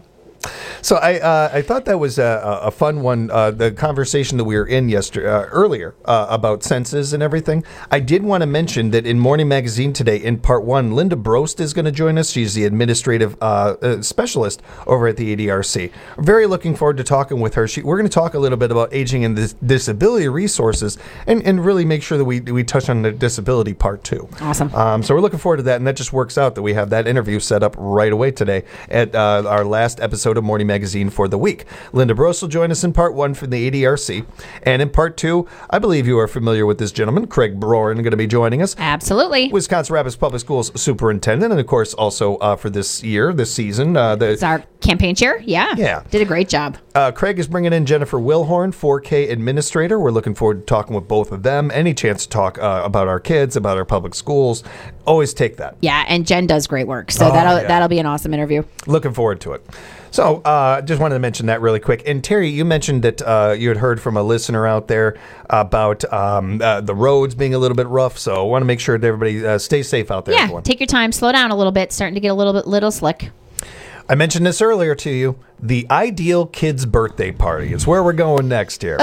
So I thought that was a fun one. The conversation that we were in earlier about senses and everything. I did want to mention that in Morning Magazine today, in part 1, Linda Brost is going to join us. She's the administrative specialist over at the ADRC. I'm very looking forward to talking with her. We're going to talk a little bit about aging and disability resources and really make sure that we touch on the disability part 2. Awesome. So we're looking forward to that, and that just works out that we have that interview set up right away today at our last episode of Morning Magazine for the week. Linda Brost will join us in part 1 from the ADRC. And in part 2, I believe you are familiar with this gentleman, Craig Broren, going to be joining us. Absolutely. Wisconsin Rapids Public Schools superintendent, and of course also for this season. It's our campaign chair. Yeah. Did a great job. Craig is bringing in Jennifer Wilhorn, 4K administrator. We're looking forward to talking with both of them. Any chance to talk about our kids, about our public schools, always take that. Yeah, and Jen does great work. So that'll be an awesome interview. Looking forward to it. So just wanted to mention that really quick. And Terry, you mentioned that you had heard from a listener out there about the roads being a little bit rough. So I want to make sure that everybody stays safe out there. Yeah, everyone. Take your time, slow down a little bit. Starting to get a little slick. I mentioned this earlier to you. The ideal kid's birthday party is where we're going next here.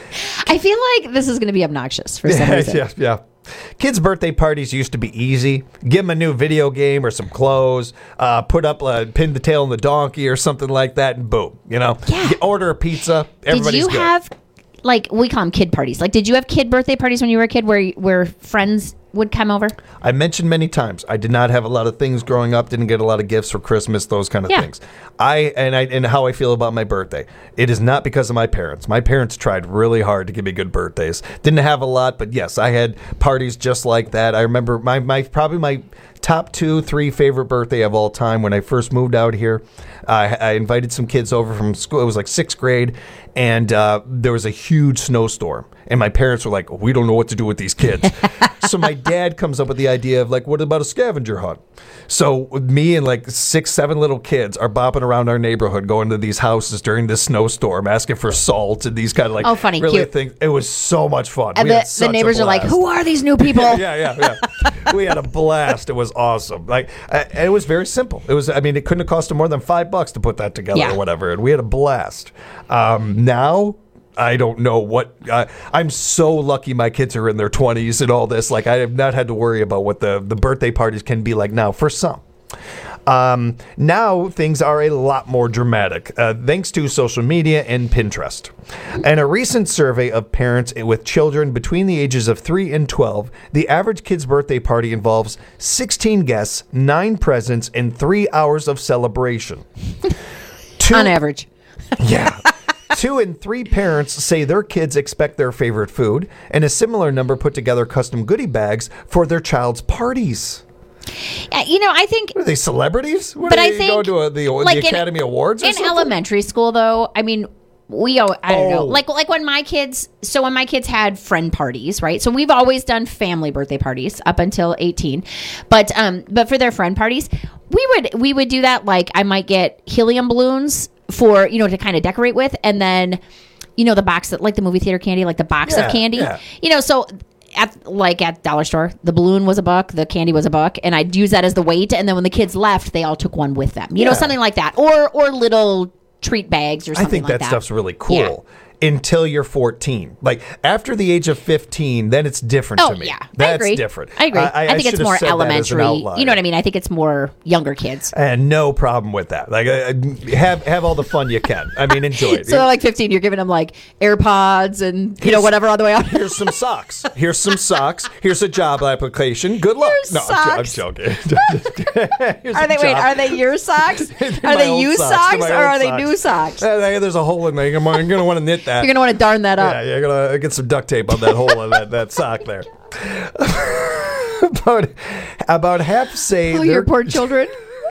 I feel like this is going to be obnoxious for some reason. Yeah. Kids' birthday parties used to be easy. Give them a new video game or some clothes, pin the tail on the donkey or something like that, and boom. Order a pizza. Everybody's good. Did you have, like, we call them kid parties. Like, did you have kid birthday parties when you were a kid where friends would come over? I mentioned many times I did not have a lot of things growing up, didn't get a lot of gifts for Christmas, those kind of things. And how I feel about my birthday. It is not because of my parents. My parents tried really hard to give me good birthdays. Didn't have a lot, but yes, I had parties just like that. I remember my top 2-3 favorite birthday of all time when I first moved out here. I invited some kids over from school. It was like 6th grade, and there was a huge snowstorm. And my parents were like, we don't know what to do with these kids. So my dad comes up with the idea of like, what about a scavenger hunt? So me and like 6-7 little kids are bopping around our neighborhood, going to these houses during this snowstorm, asking for salt and these kind of like funny, really cute things. It was so much fun. And the neighbors are like, who are these new people? Yeah. We had a blast. It was awesome. Like, it was very simple. It couldn't have cost them more than $5 to put that together or whatever. And we had a blast. Now, I don't know what. I'm so lucky my kids are in their 20s and all this. Like, I have not had to worry about what the birthday parties can be like now for some. Now things are a lot more dramatic, thanks to social media and Pinterest. And a recent survey of parents with children between the ages of 3 and 12, the average kid's birthday party involves 16 guests, 9 presents, and 3 hours of celebration. On average. Yeah. 2 and 3 parents say their kids expect their favorite food, and a similar number put together custom goodie bags for their child's parties. I think... Are they celebrities? But I think... Go to the Academy Awards or something? In elementary school, though, I mean... I don't know. Like when my kids had friend parties, right? So we've always done family birthday parties up until 18. But for their friend parties, we would do that. Like I might get helium balloons for, to kind of decorate with, and then the box that, like the movie theater candy, like the box of candy. Yeah. So at Dollar Store, the balloon was $1, the candy was $1, and I'd use that as the weight, and then when the kids left, they all took one with them. Something like that. Or little treat bags or something like that. I think that stuff's really cool until you're 14. Like after the age of 15, then it's different to me. Yeah. That's I agree. different. I agree. I think it's more elementary. You know what I mean? I think it's more younger kids. And no problem with that. Like have all the fun you can. I mean, enjoy it. So like 15, you're giving them like AirPods and whatever on the way out. Here's some socks. Here's a job application. Good luck. I'm joking. Are they your socks? Are they used socks or are they new socks? There's a hole in there. You're going to want to knit that. You're going to want to darn that up. Yeah, you're going to get some duct tape on that hole in that sock there. About half say your poor children.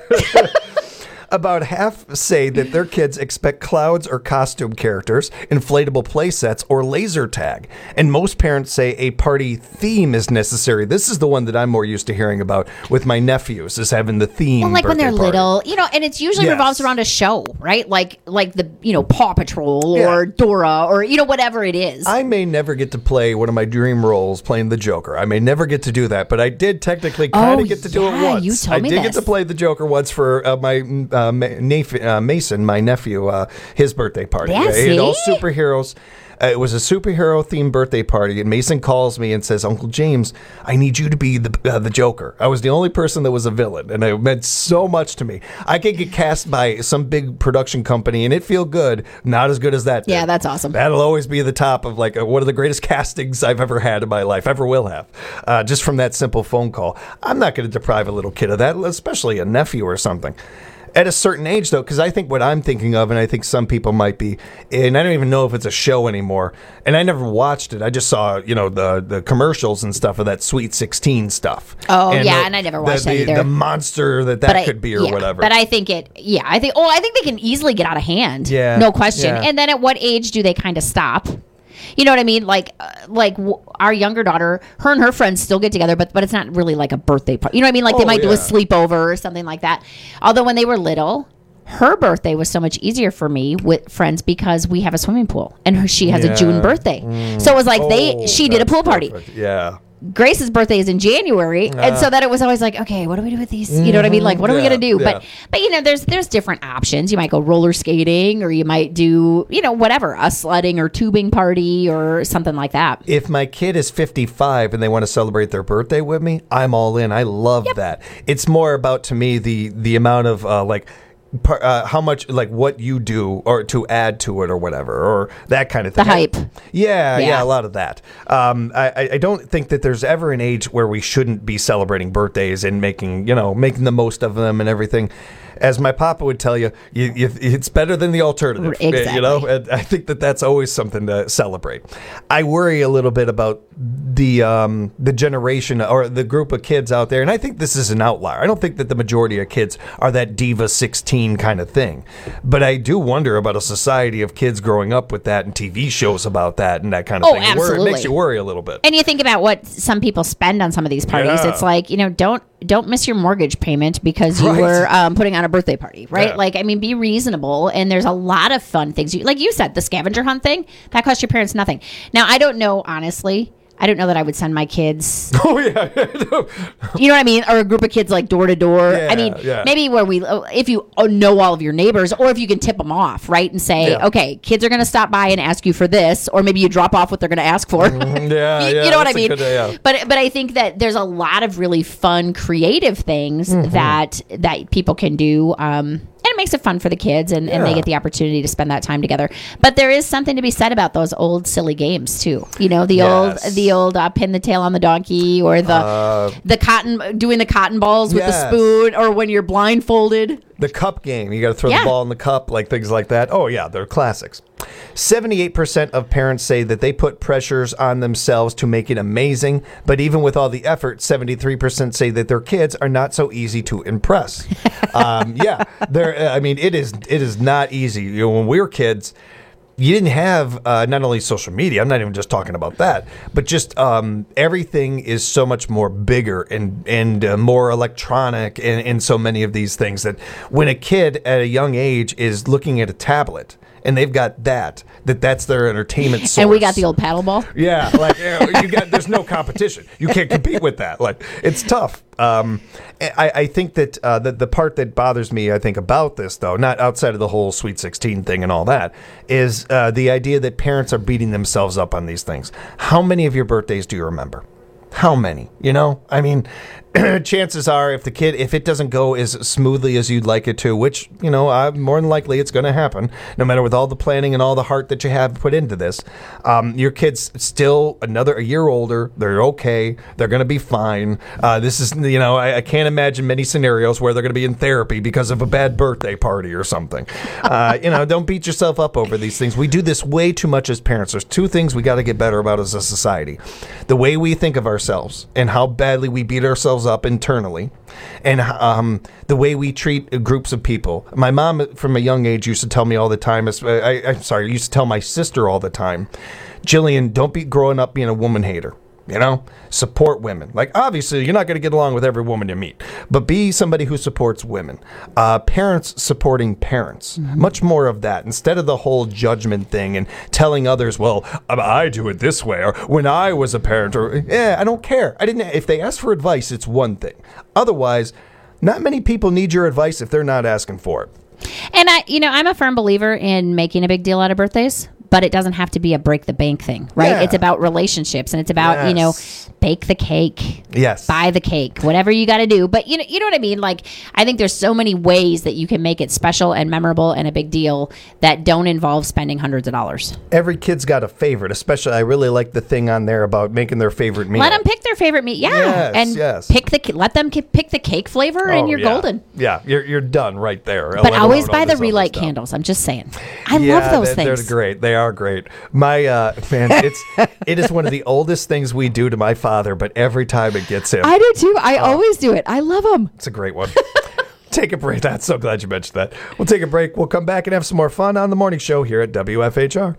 About half say that their kids expect clouds or costume characters, inflatable play sets, or laser tag. And most parents say a party theme is necessary. This is the one that I'm more used to hearing about with my nephews, is having the theme. Well, like when they're birthday party. little, and it's usually revolves around a show, right? Like the, Paw Patrol or Dora or, whatever it is. I may never get to play one of my dream roles playing the Joker. I may never get to do that, but I did technically kind of get to do it once. You told me I did get to play the Joker once for my Mason, my nephew, his birthday party. He had all superheroes. It was a superhero-themed birthday party, and Mason calls me and says, Uncle James, I need you to be the Joker. I was the only person that was a villain, and it meant so much to me. I could get cast by some big production company, and it feel good. Not as good as that did. Yeah, that's awesome. That'll always be at the top of one of the greatest castings I've ever had in my life, ever will have, just from that simple phone call. I'm not going to deprive a little kid of that, especially a nephew or something. At a certain age, though, because I think what I'm thinking of, and I think some people might be, and I don't even know if it's a show anymore, and I never watched it. I just saw, the commercials and stuff of that Sweet 16 stuff. Oh, and and I never watched that either. The monster that could be or whatever. But I think I think they can easily get out of hand. Yeah. No question. Yeah. And then at what age do they kind of stop? You know what I mean? Our younger daughter, her and her friends still get together, but it's not really like a birthday party. You know what I mean? They might do a sleepover or something like that. Although when they were little, her birthday was so much easier for me with friends because we have a swimming pool and she has a June birthday. So it was like she did a pool party. Perfect. Yeah. Grace's birthday is in January, and so that it was always like, okay, what do we do with these? You know what I mean? Like, what are we gonna do? Yeah. But there's different options. You might go roller skating, or you might do whatever, a sledding or tubing party or something like that. If my kid is 55 and they want to celebrate their birthday with me, I'm all in. I love that. It's more about, to me, the amount of how much, what you do or to add to it or whatever, or that kind of thing. The hype. Yeah, a lot of that. I don't think that there's ever an age where we shouldn't be celebrating birthdays and making the most of them and everything. As my papa would tell you, it's better than the alternative. Exactly. And I think that's always something to celebrate. I worry a little bit about the generation or the group of kids out there, and I think this is an outlier. I don't think that the majority of kids are that Diva 16 kind of thing, but I do wonder about a society of kids growing up with that and TV shows about that and that kind of thing. Absolutely. It makes you worry a little bit. And you think about what some people spend on some of these parties. Yeah. It's like, don't miss your mortgage payment because you were putting on a birthday party, right? Yeah. Be reasonable. And there's a lot of fun things. Like you said, the scavenger hunt thing, that cost your parents nothing. Now, I don't know, honestly. I don't know that I would send my kids. Oh, yeah. You know what I mean? Or a group of kids door to door. Yeah, maybe if you know all of your neighbors, or if you can tip them off, right? And say, okay, kids are going to stop by and ask you for this, or maybe you drop off what they're going to ask for. You know what I mean? But I think that there's a lot of really fun, creative things that people can do. And it makes it fun for the kids, and they get the opportunity to spend that time together. But there is something to be said about those old silly games too. The old pin the tail on the donkey, or the cotton balls with the spoon, or when you're blindfolded. The cup game. You got to throw the ball in the cup, things like that. Oh, yeah, they're classics. 78% of parents say that they put pressures on themselves to make it amazing, but even with all the effort, 73% say that their kids are not so easy to impress. It is not easy. When we were kids, you didn't have not only social media, I'm not even just talking about that, but just everything is so much more bigger and more electronic and so many of these things that when a kid at a young age is looking at a tablet and they've got that's their entertainment source. And we got the old paddle ball. Yeah, there's no competition. You can't compete with that. It's tough. I think that the part that bothers me, I think, about this, though, not outside of the whole Sweet 16 thing and all that, is the idea that parents are beating themselves up on these things. How many of your birthdays do you remember? How many? chances are if it doesn't go as smoothly as you'd like it to, which, more than likely it's going to happen, no matter with all the planning and all the heart that you have put into this, your kid's still a year older. They're okay. They're going to be fine. This is, I can't imagine many scenarios where they're going to be in therapy because of a bad birthday party or something. Don't beat yourself up over these things. We do this way too much as parents. There's two things we got to get better about as a society. The way we think of ourselves and how badly we beat ourselves up internally, and the way we treat groups of people. My mom, from a young age, used to tell me all the time, used to tell my sister all the time, Jillian, don't be growing up being a woman hater. Support women. Like, obviously, you're not going to get along with every woman you meet, but be somebody who supports women. Parents supporting parents. Mm-hmm. Much more of that instead of the whole judgment thing and telling others, well, I do it this way, or when I was a parent, or I don't care. If they ask for advice, it's one thing. Otherwise, not many people need your advice if they're not asking for it. And I'm a firm believer in making a big deal out of birthdays. But it doesn't have to be a break the bank thing, right? Yeah. It's about relationships, and it's about, bake the cake. Yes. Buy the cake, whatever you got to do. But you know what I mean? Like, I think there's so many ways that you can make it special and memorable and a big deal that don't involve spending hundreds of dollars. Every kid's got a favorite, especially I really like the thing on there about making their favorite meal. Let them pick their favorite meal. Yeah. Yes, let them pick the cake flavor and you're golden. Yeah, you're done right there. But always buy the relight candles. I'm just saying. I love those things. They're great. They are great. My it is one of the oldest things we do to my father, but every time it gets him. I do too. I always do it. I love them. It's a great one. Take a break. I'm so glad you mentioned that. We'll take a break. We'll come back and have some more fun on the morning show here at WFHR.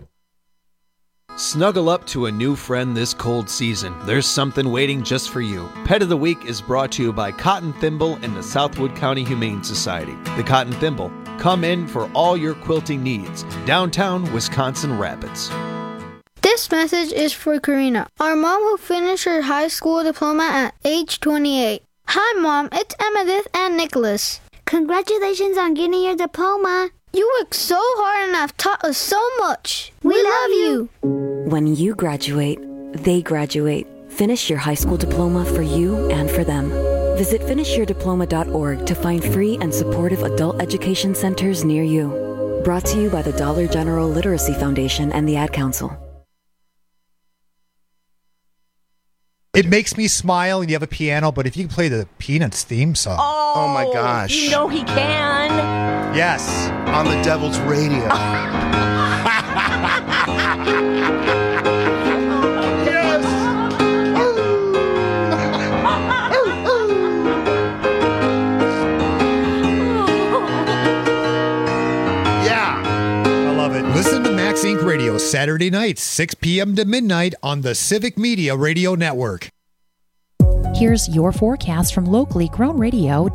Snuggle up to a new friend this cold season. There's something waiting just for you. Pet of the Week is brought to you by Cotton Thimble and the Southwood County Humane Society. The Cotton Thimble. Come in for all your quilting needs. Downtown Wisconsin Rapids. This message is for Karina, our mom who finished her high school diploma at age 28. Hi, Mom. It's Emmettith and Nicholas. Congratulations on getting your diploma. You worked so hard and have taught us so much. We love you. When you graduate, they graduate. Finish your high school diploma for you and for them. Visit finishyourdiploma.org to find free and supportive adult education centers near you. Brought to you by the Dollar General Literacy Foundation and the Ad Council. It makes me smile and you have a piano, but if you can play the Peanuts theme song. Oh my gosh. You know he can. Yes. On the Devil's Radio. Listen to Max Inc. Radio Saturday nights, 6 p.m. to midnight on the Civic Media Radio Network. Here's your forecast from locally grown radio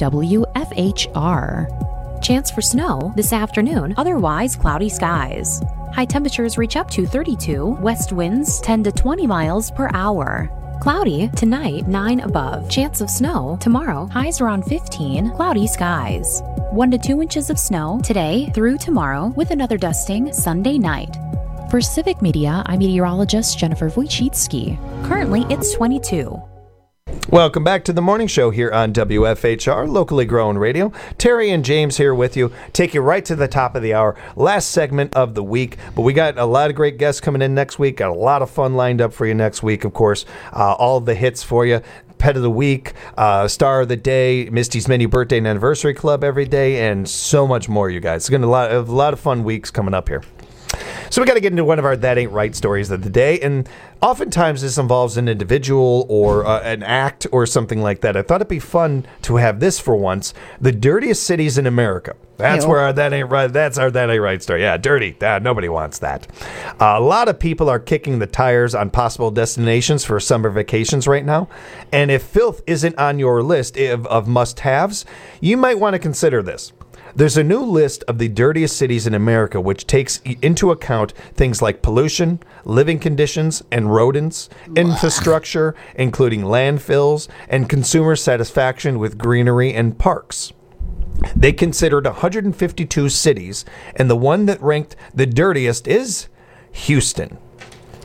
WFHR. Chance for snow this afternoon, otherwise cloudy skies. High temperatures reach up to 32, west winds 10 to 20 miles per hour. Cloudy tonight, 9 above. Chance of snow tomorrow, highs around 15, cloudy skies. 1 to 2 inches of snow today through tomorrow with another dusting Sunday night. For Civic Media, I'm meteorologist Jennifer Wojcicki. Currently, it's 22. Welcome back to the morning show here on WFHR, locally grown radio. Terry and James here with you. Take you right to the top of the hour. Last segment of the week, but we got a lot of great guests coming in next week. Got a lot of fun lined up for you next week, of course. All of the hits for you. Pet of the Week, Star of the Day, Misty's Mini Birthday and Anniversary Club every day, and so much more, you guys. It's going to be a lot of fun weeks coming up here. So we got to get into one of our That Ain't Right stories of the day, and oftentimes this involves an individual or an act or something like that. I thought it'd be fun to have this for once. The dirtiest cities in America. That's where our That Ain't Right. That's our That Ain't Right story. Yeah, dirty. Nobody wants that. A lot of people are kicking the tires on possible destinations for summer vacations right now. And if filth isn't on your list of must-haves, you might want to consider this. There's a new list of the dirtiest cities in America, which takes into account things like pollution, living conditions, and rodents, infrastructure, including landfills, and consumer satisfaction with greenery and parks. They considered 152 cities, and the one that ranked the dirtiest is Houston. Huh.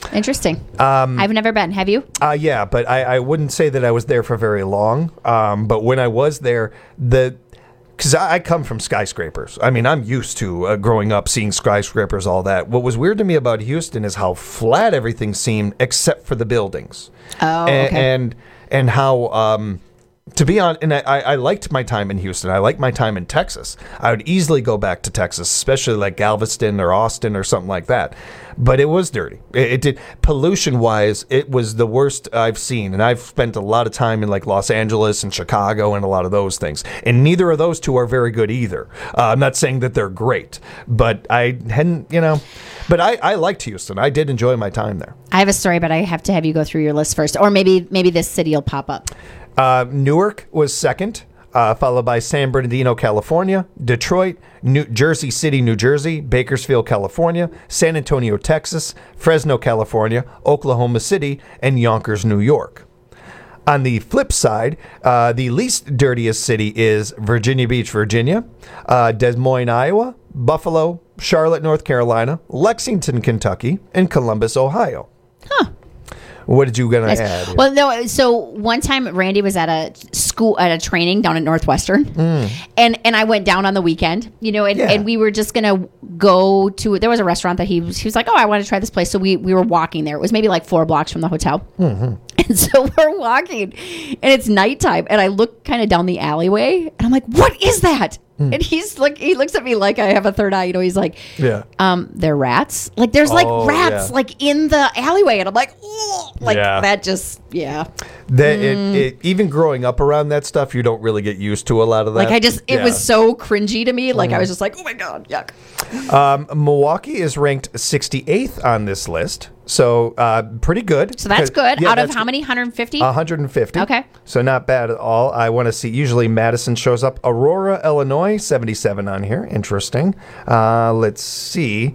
Interesting. I've never been. Have you? Yeah, but I wouldn't say that I was there for very long. But when I was there, because I come from skyscrapers. I mean, I'm used to growing up seeing skyscrapers, all that. What was weird to me about Houston is how flat everything seemed, except for the buildings. Oh, okay. And how, to be honest, and I liked my time in Houston. I liked my time in Texas. I would easily go back to Texas, especially like Galveston or Austin or something like that. But it was dirty. It did, pollution-wise, it was the worst I've seen. And I've spent a lot of time in like Los Angeles and Chicago and a lot of those things. And neither of those two are very good either. I'm not saying that they're great, but I hadn't, but I liked Houston. I did enjoy my time there. I have a story, but I have to have you go through your list first. Or maybe this city will pop up. Newark was second, followed by San Bernardino, California, Detroit, Jersey City, New Jersey, Bakersfield, California, San Antonio, Texas, Fresno, California, Oklahoma City, and Yonkers, New York. On the flip side, the least dirtiest city is Virginia Beach, Virginia, Des Moines, Iowa, Buffalo, Charlotte, North Carolina, Lexington, Kentucky, and Columbus, Ohio. Huh. What did you gonna add? Well, no. So one time, Randy was at a training down at Northwestern, and I went down on the weekend, and we were just gonna go to. There was a restaurant that he was like, oh, I want to try this place. So we were walking there. It was maybe like 4 blocks from the hotel, and so we're walking, and it's nighttime, and I look kind of down the alleyway, and I'm like, what is that? And he's like, he looks at me like I have a third eye. He's like, they're rats. Like there's like rats like in the alleyway, and I'm like, oh, like that just even growing up around that stuff, you don't really get used to a lot of that. Like it was so cringy to me. Like I was just like, oh my god, yuck. Milwaukee is ranked 68th on this list. So pretty good. So that's good. Out of how many? 150? 150. Okay. So not bad at all. I want to see. Usually Madison shows up. Aurora, Illinois, 77 on here. Interesting. Let's see.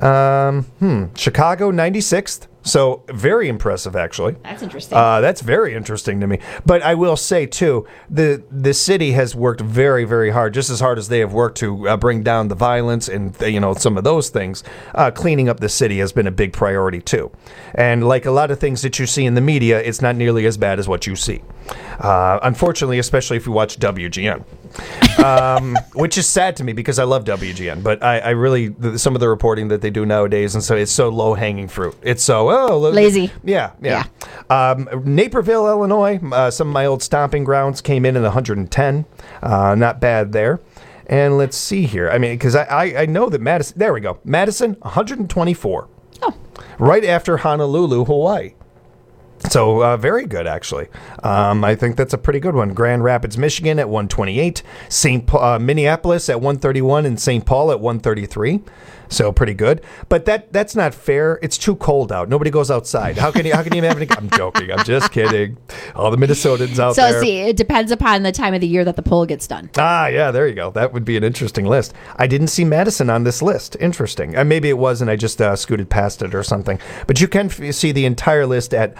Chicago, 96th. So very impressive, actually. That's interesting. That's very interesting to me. But I will say, too, the city has worked very, very hard, just as hard as they have worked to bring down the violence and, some of those things. Cleaning up the city has been a big priority, too. And like a lot of things that you see in the media, it's not nearly as bad as what you see. Unfortunately, especially if you watch WGN. Which is sad to me because I love WGN, but I really, some of the reporting that they do nowadays, and so it's so low-hanging fruit. It's so, lazy. Yeah. Naperville, Illinois, some of my old stomping grounds came in at 110. Not bad there. And let's see here. I mean, because I know that Madison, there we go. Madison, 124. Oh. Right after Honolulu, Hawaii. So very good, actually. I think that's a pretty good one. Grand Rapids, Michigan at 128. Minneapolis at 131 and St. Paul at 133. So pretty good. But that's not fair. It's too cold out. Nobody goes outside. How can you have any? I'm joking. I'm just kidding. All the Minnesotans out there. So see, it depends upon the time of the year that the poll gets done. Yeah, there you go. That would be an interesting list. I didn't see Madison on this list. Interesting. Maybe it was, and I just scooted past it or something. But you can see the entire list at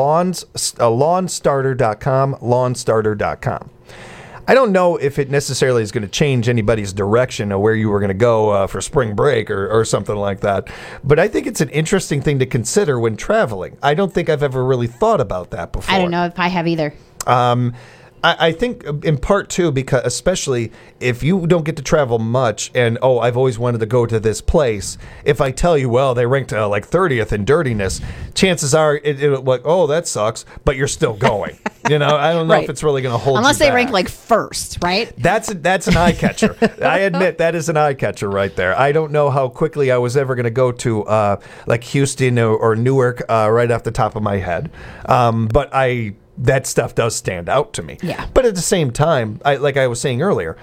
lawnstarter.com, lawnstarter.com. I don't know if it necessarily is going to change anybody's direction of where you were going to go for spring break or something like that. But I think it's an interesting thing to consider when traveling. I don't think I've ever really thought about that before. I don't know if I have either. I think in part too, because especially if you don't get to travel much and, I've always wanted to go to this place. If I tell you, well, they ranked like 30th in dirtiness, chances are that sucks, but you're still going. I don't know if it's really going to hold unless you they back. rank like first, right? That's an eye catcher. I admit that is an eye catcher right there. I don't know how quickly I was ever going to go to like Houston or Newark right off the top of my head. But that stuff does stand out to me. Yeah. But at the same time, like I was saying earlier,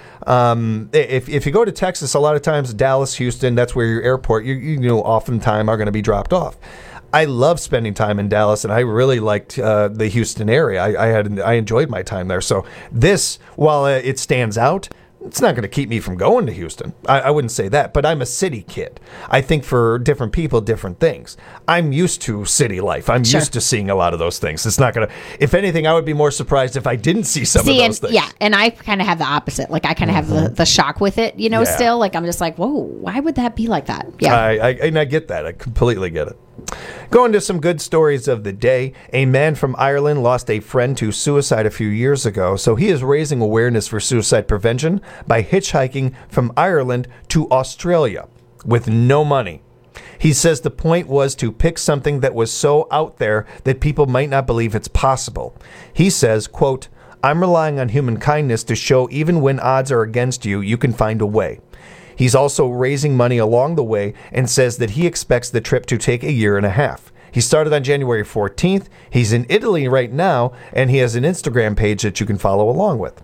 if you go to Texas, a lot of times Dallas, Houston, that's where your airport, you oftentimes are going to be dropped off. I love spending time in Dallas, and I really liked the Houston area. I enjoyed my time there. So this, while it stands out, it's not going to keep me from going to Houston. I wouldn't say that, but I'm a city kid. I think for different people, different things. I'm used to city life. I'm used to seeing a lot of those things. It's not going to, if anything, I would be more surprised if I didn't see some of those things. Yeah, and I kind of have the opposite. Like I kind of have the shock with it, still. Like I'm just like, whoa, why would that be like that? Yeah. I get that. I completely get it. Going to some good stories of the day. A man from Ireland lost a friend to suicide a few years ago, so he is raising awareness for suicide prevention by hitchhiking from Ireland to Australia with no money. He says the point was to pick something that was so out there that people might not believe it's possible. He says, quote, "I'm relying on human kindness to show even when odds are against you, you can find a way." He's also raising money along the way and says that he expects the trip to take a year and a half. He started on January 14th. He's in Italy right now, and he has an Instagram page that you can follow along with.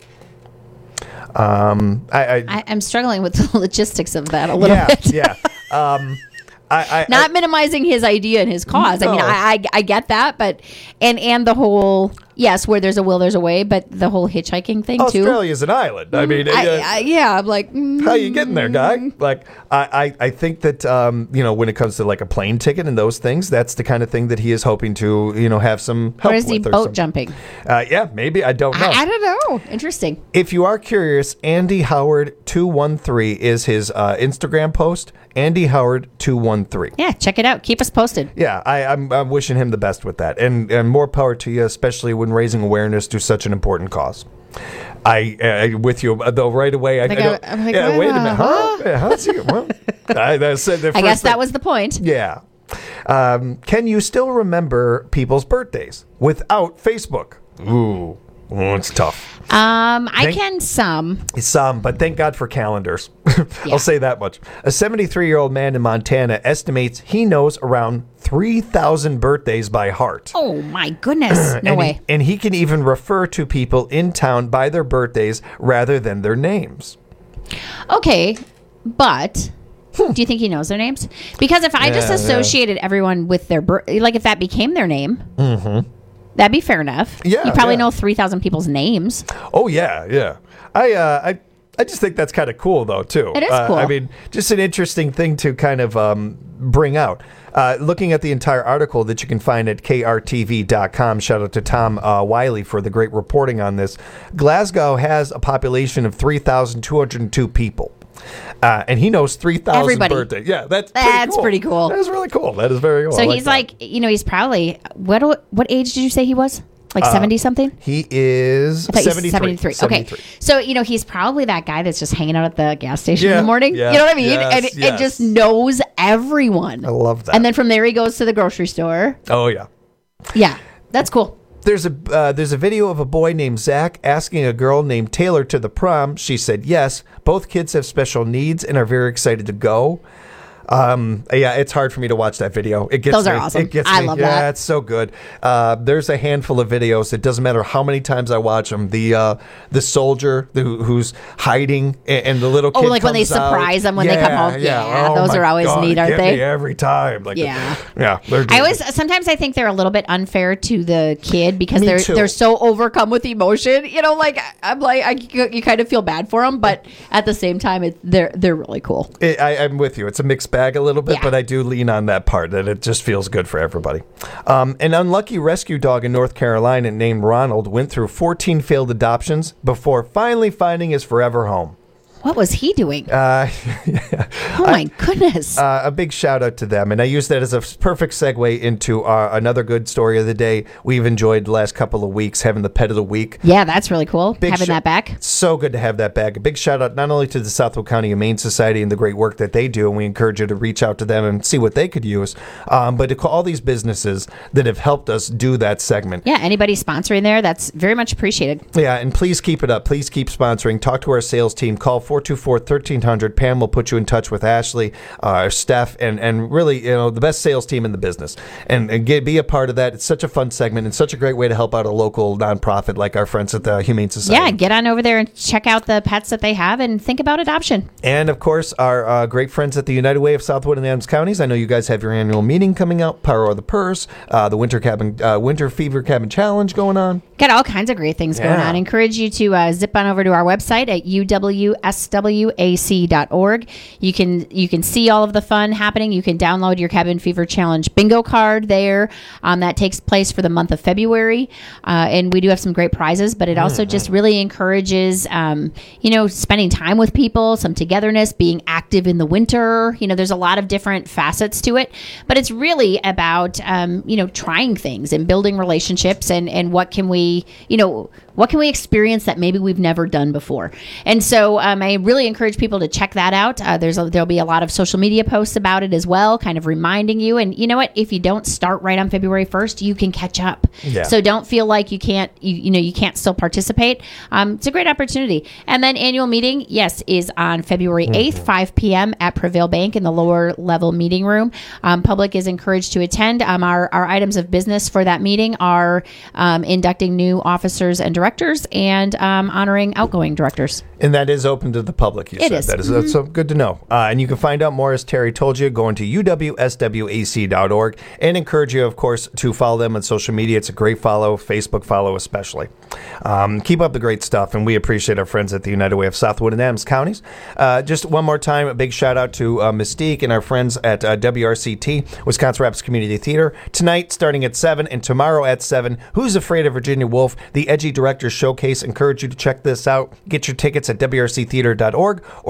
I'm struggling with the logistics of that a little bit. Yeah. Not minimizing his idea and his cause. No. I mean, I get that, but and the whole, yes, where there's a will, there's a way, but the whole hitchhiking thing too. Australia's an island. I mean, I'm like, how you getting there, guy? Like, I think that when it comes to like a plane ticket and those things, that's the kind of thing that he is hoping to have some help or is he with. Boat jumping? Yeah, maybe. I don't know. I don't know. Interesting. If you are curious, Andy Howard 213 is his Instagram post. Andy Howard 213. Yeah, check it out. Keep us posted. Yeah, I'm wishing him the best with that, and more power to you, especially when raising awareness to such an important cause. I with you though right away. I'm like, yeah, wait a minute, huh? Yeah, how's he? Well, I guess that was the point. Yeah. Can you still remember people's birthdays without Facebook? Ooh, it's tough. I can some, but thank God for calendars. I'll say that much. A 73-year-old man in Montana estimates he knows around 3,000 birthdays by heart. Oh my goodness. No way. And he can even refer to people in town by their birthdays rather than their names. Okay, but do you think he knows their names? Because if I just associated everyone with their like if that became their name, that'd be fair enough. Yeah, you probably know 3,000 people's names. Oh yeah. I just think that's kind of cool though too. It is cool. I mean, just an interesting thing to kind of bring out. Looking at the entire article that you can find at krtv.com. Shout out to Tom Wiley for the great reporting on this. Glasgow has a population of 3,202 people. And he knows 3,000 birthdays. Yeah, that's pretty cool. That is really cool. That is very cool. So he's like, he's probably, what age did you say he was? Like 70 something? He is 73. Okay. So, he's probably that guy that's just hanging out at the gas station in the morning. Yeah, you know what I mean? yes, and just knows everyone. I love that. And then from there he goes to the grocery store. Oh, yeah. Yeah, that's cool. There's a video of a boy named Zach asking a girl named Taylor to the prom. She said yes. Both kids have special needs and are very excited to go. Yeah, it's hard for me to watch that video. Those are awesome. I love that. Yeah, it's so good. There's a handful of videos. It doesn't matter how many times I watch them. The soldier who's hiding and the little kid like when they comes out. surprise them when they come home. Yeah, those are always neat, aren't they? Every time. Like yeah. Sometimes I think they're a little bit unfair to the kid because they're so overcome with emotion. You you kind of feel bad for them, but at the same time, they're really cool. I'm with you. It's a mixed bag a little bit, but I do lean on that part that it just feels good for everybody. An unlucky rescue dog in North Carolina named Ronald went through 14 failed adoptions before finally finding his forever home. What was he doing? Oh my goodness. A big shout out to them. And I use that as a perfect segue into another good story of the day. We've enjoyed the last couple of weeks having the pet of the week. Yeah, that's really cool. Having that back. So good to have that back. A big shout out not only to the Southwood County Humane Society and the great work that they do. And we encourage you to reach out to them and see what they could use. But to all these businesses that have helped us do that segment. Yeah, anybody sponsoring there, that's very much appreciated. Yeah, and please keep it up. Please keep sponsoring. Talk to our sales team. Call 424-1300. Pam will put you in touch with Ashley, Steph, and really, the best sales team in the business. And be a part of that. It's such a fun segment and such a great way to help out a local nonprofit like our friends at the Humane Society. Yeah, get on over there and check out the pets that they have and think about adoption. And, of course, our great friends at the United Way of Southwood and Adams Counties. I know you guys have your annual meeting coming out, Power of the Purse, the Winter Fever Cabin Challenge going on. got all kinds of great things going on. I encourage you to zip on over to our website at uwswac.org. You can see all of the fun happening. You can download your Cabin Fever Challenge bingo card there. That takes place for the month of February. And we do have some great prizes, but it also just really encourages, spending time with people, some togetherness, being active in the winter. There's a lot of different facets to it, but it's really about, trying things and building relationships and what can we experience that maybe we've never done before. And so I really encourage people to check that out. There'll be a lot of social media posts about it as well, kind of reminding you. And you know what? If you don't start right on February 1st, you can catch up. Yeah. So don't feel like you can't still participate. It's a great opportunity. And then annual meeting, yes, is on February 8th, 5 p.m. at Prevail Bank in the lower level meeting room. Public is encouraged to attend. Our items of business for that meeting are inducting new officers and directors and honoring outgoing directors. And that is open to the public, you said. It is. That's so good to know. And you can find out more, as Terry told you, going to uwswac.org, and encourage you, of course, to follow them on social media. It's a great follow, Facebook follow especially. Keep up the great stuff, and we appreciate our friends at the United Way of Southwood and Adams counties. Just one more time, a big shout out to Mystique and our friends at WRCT, Wisconsin Rapids Community Theater. Tonight, starting at 7, and tomorrow at 7, Who's Afraid of Virginia Woolf? The Edgy Directors Showcase. Encourage you to check this out. Get your tickets at wrctheater.org or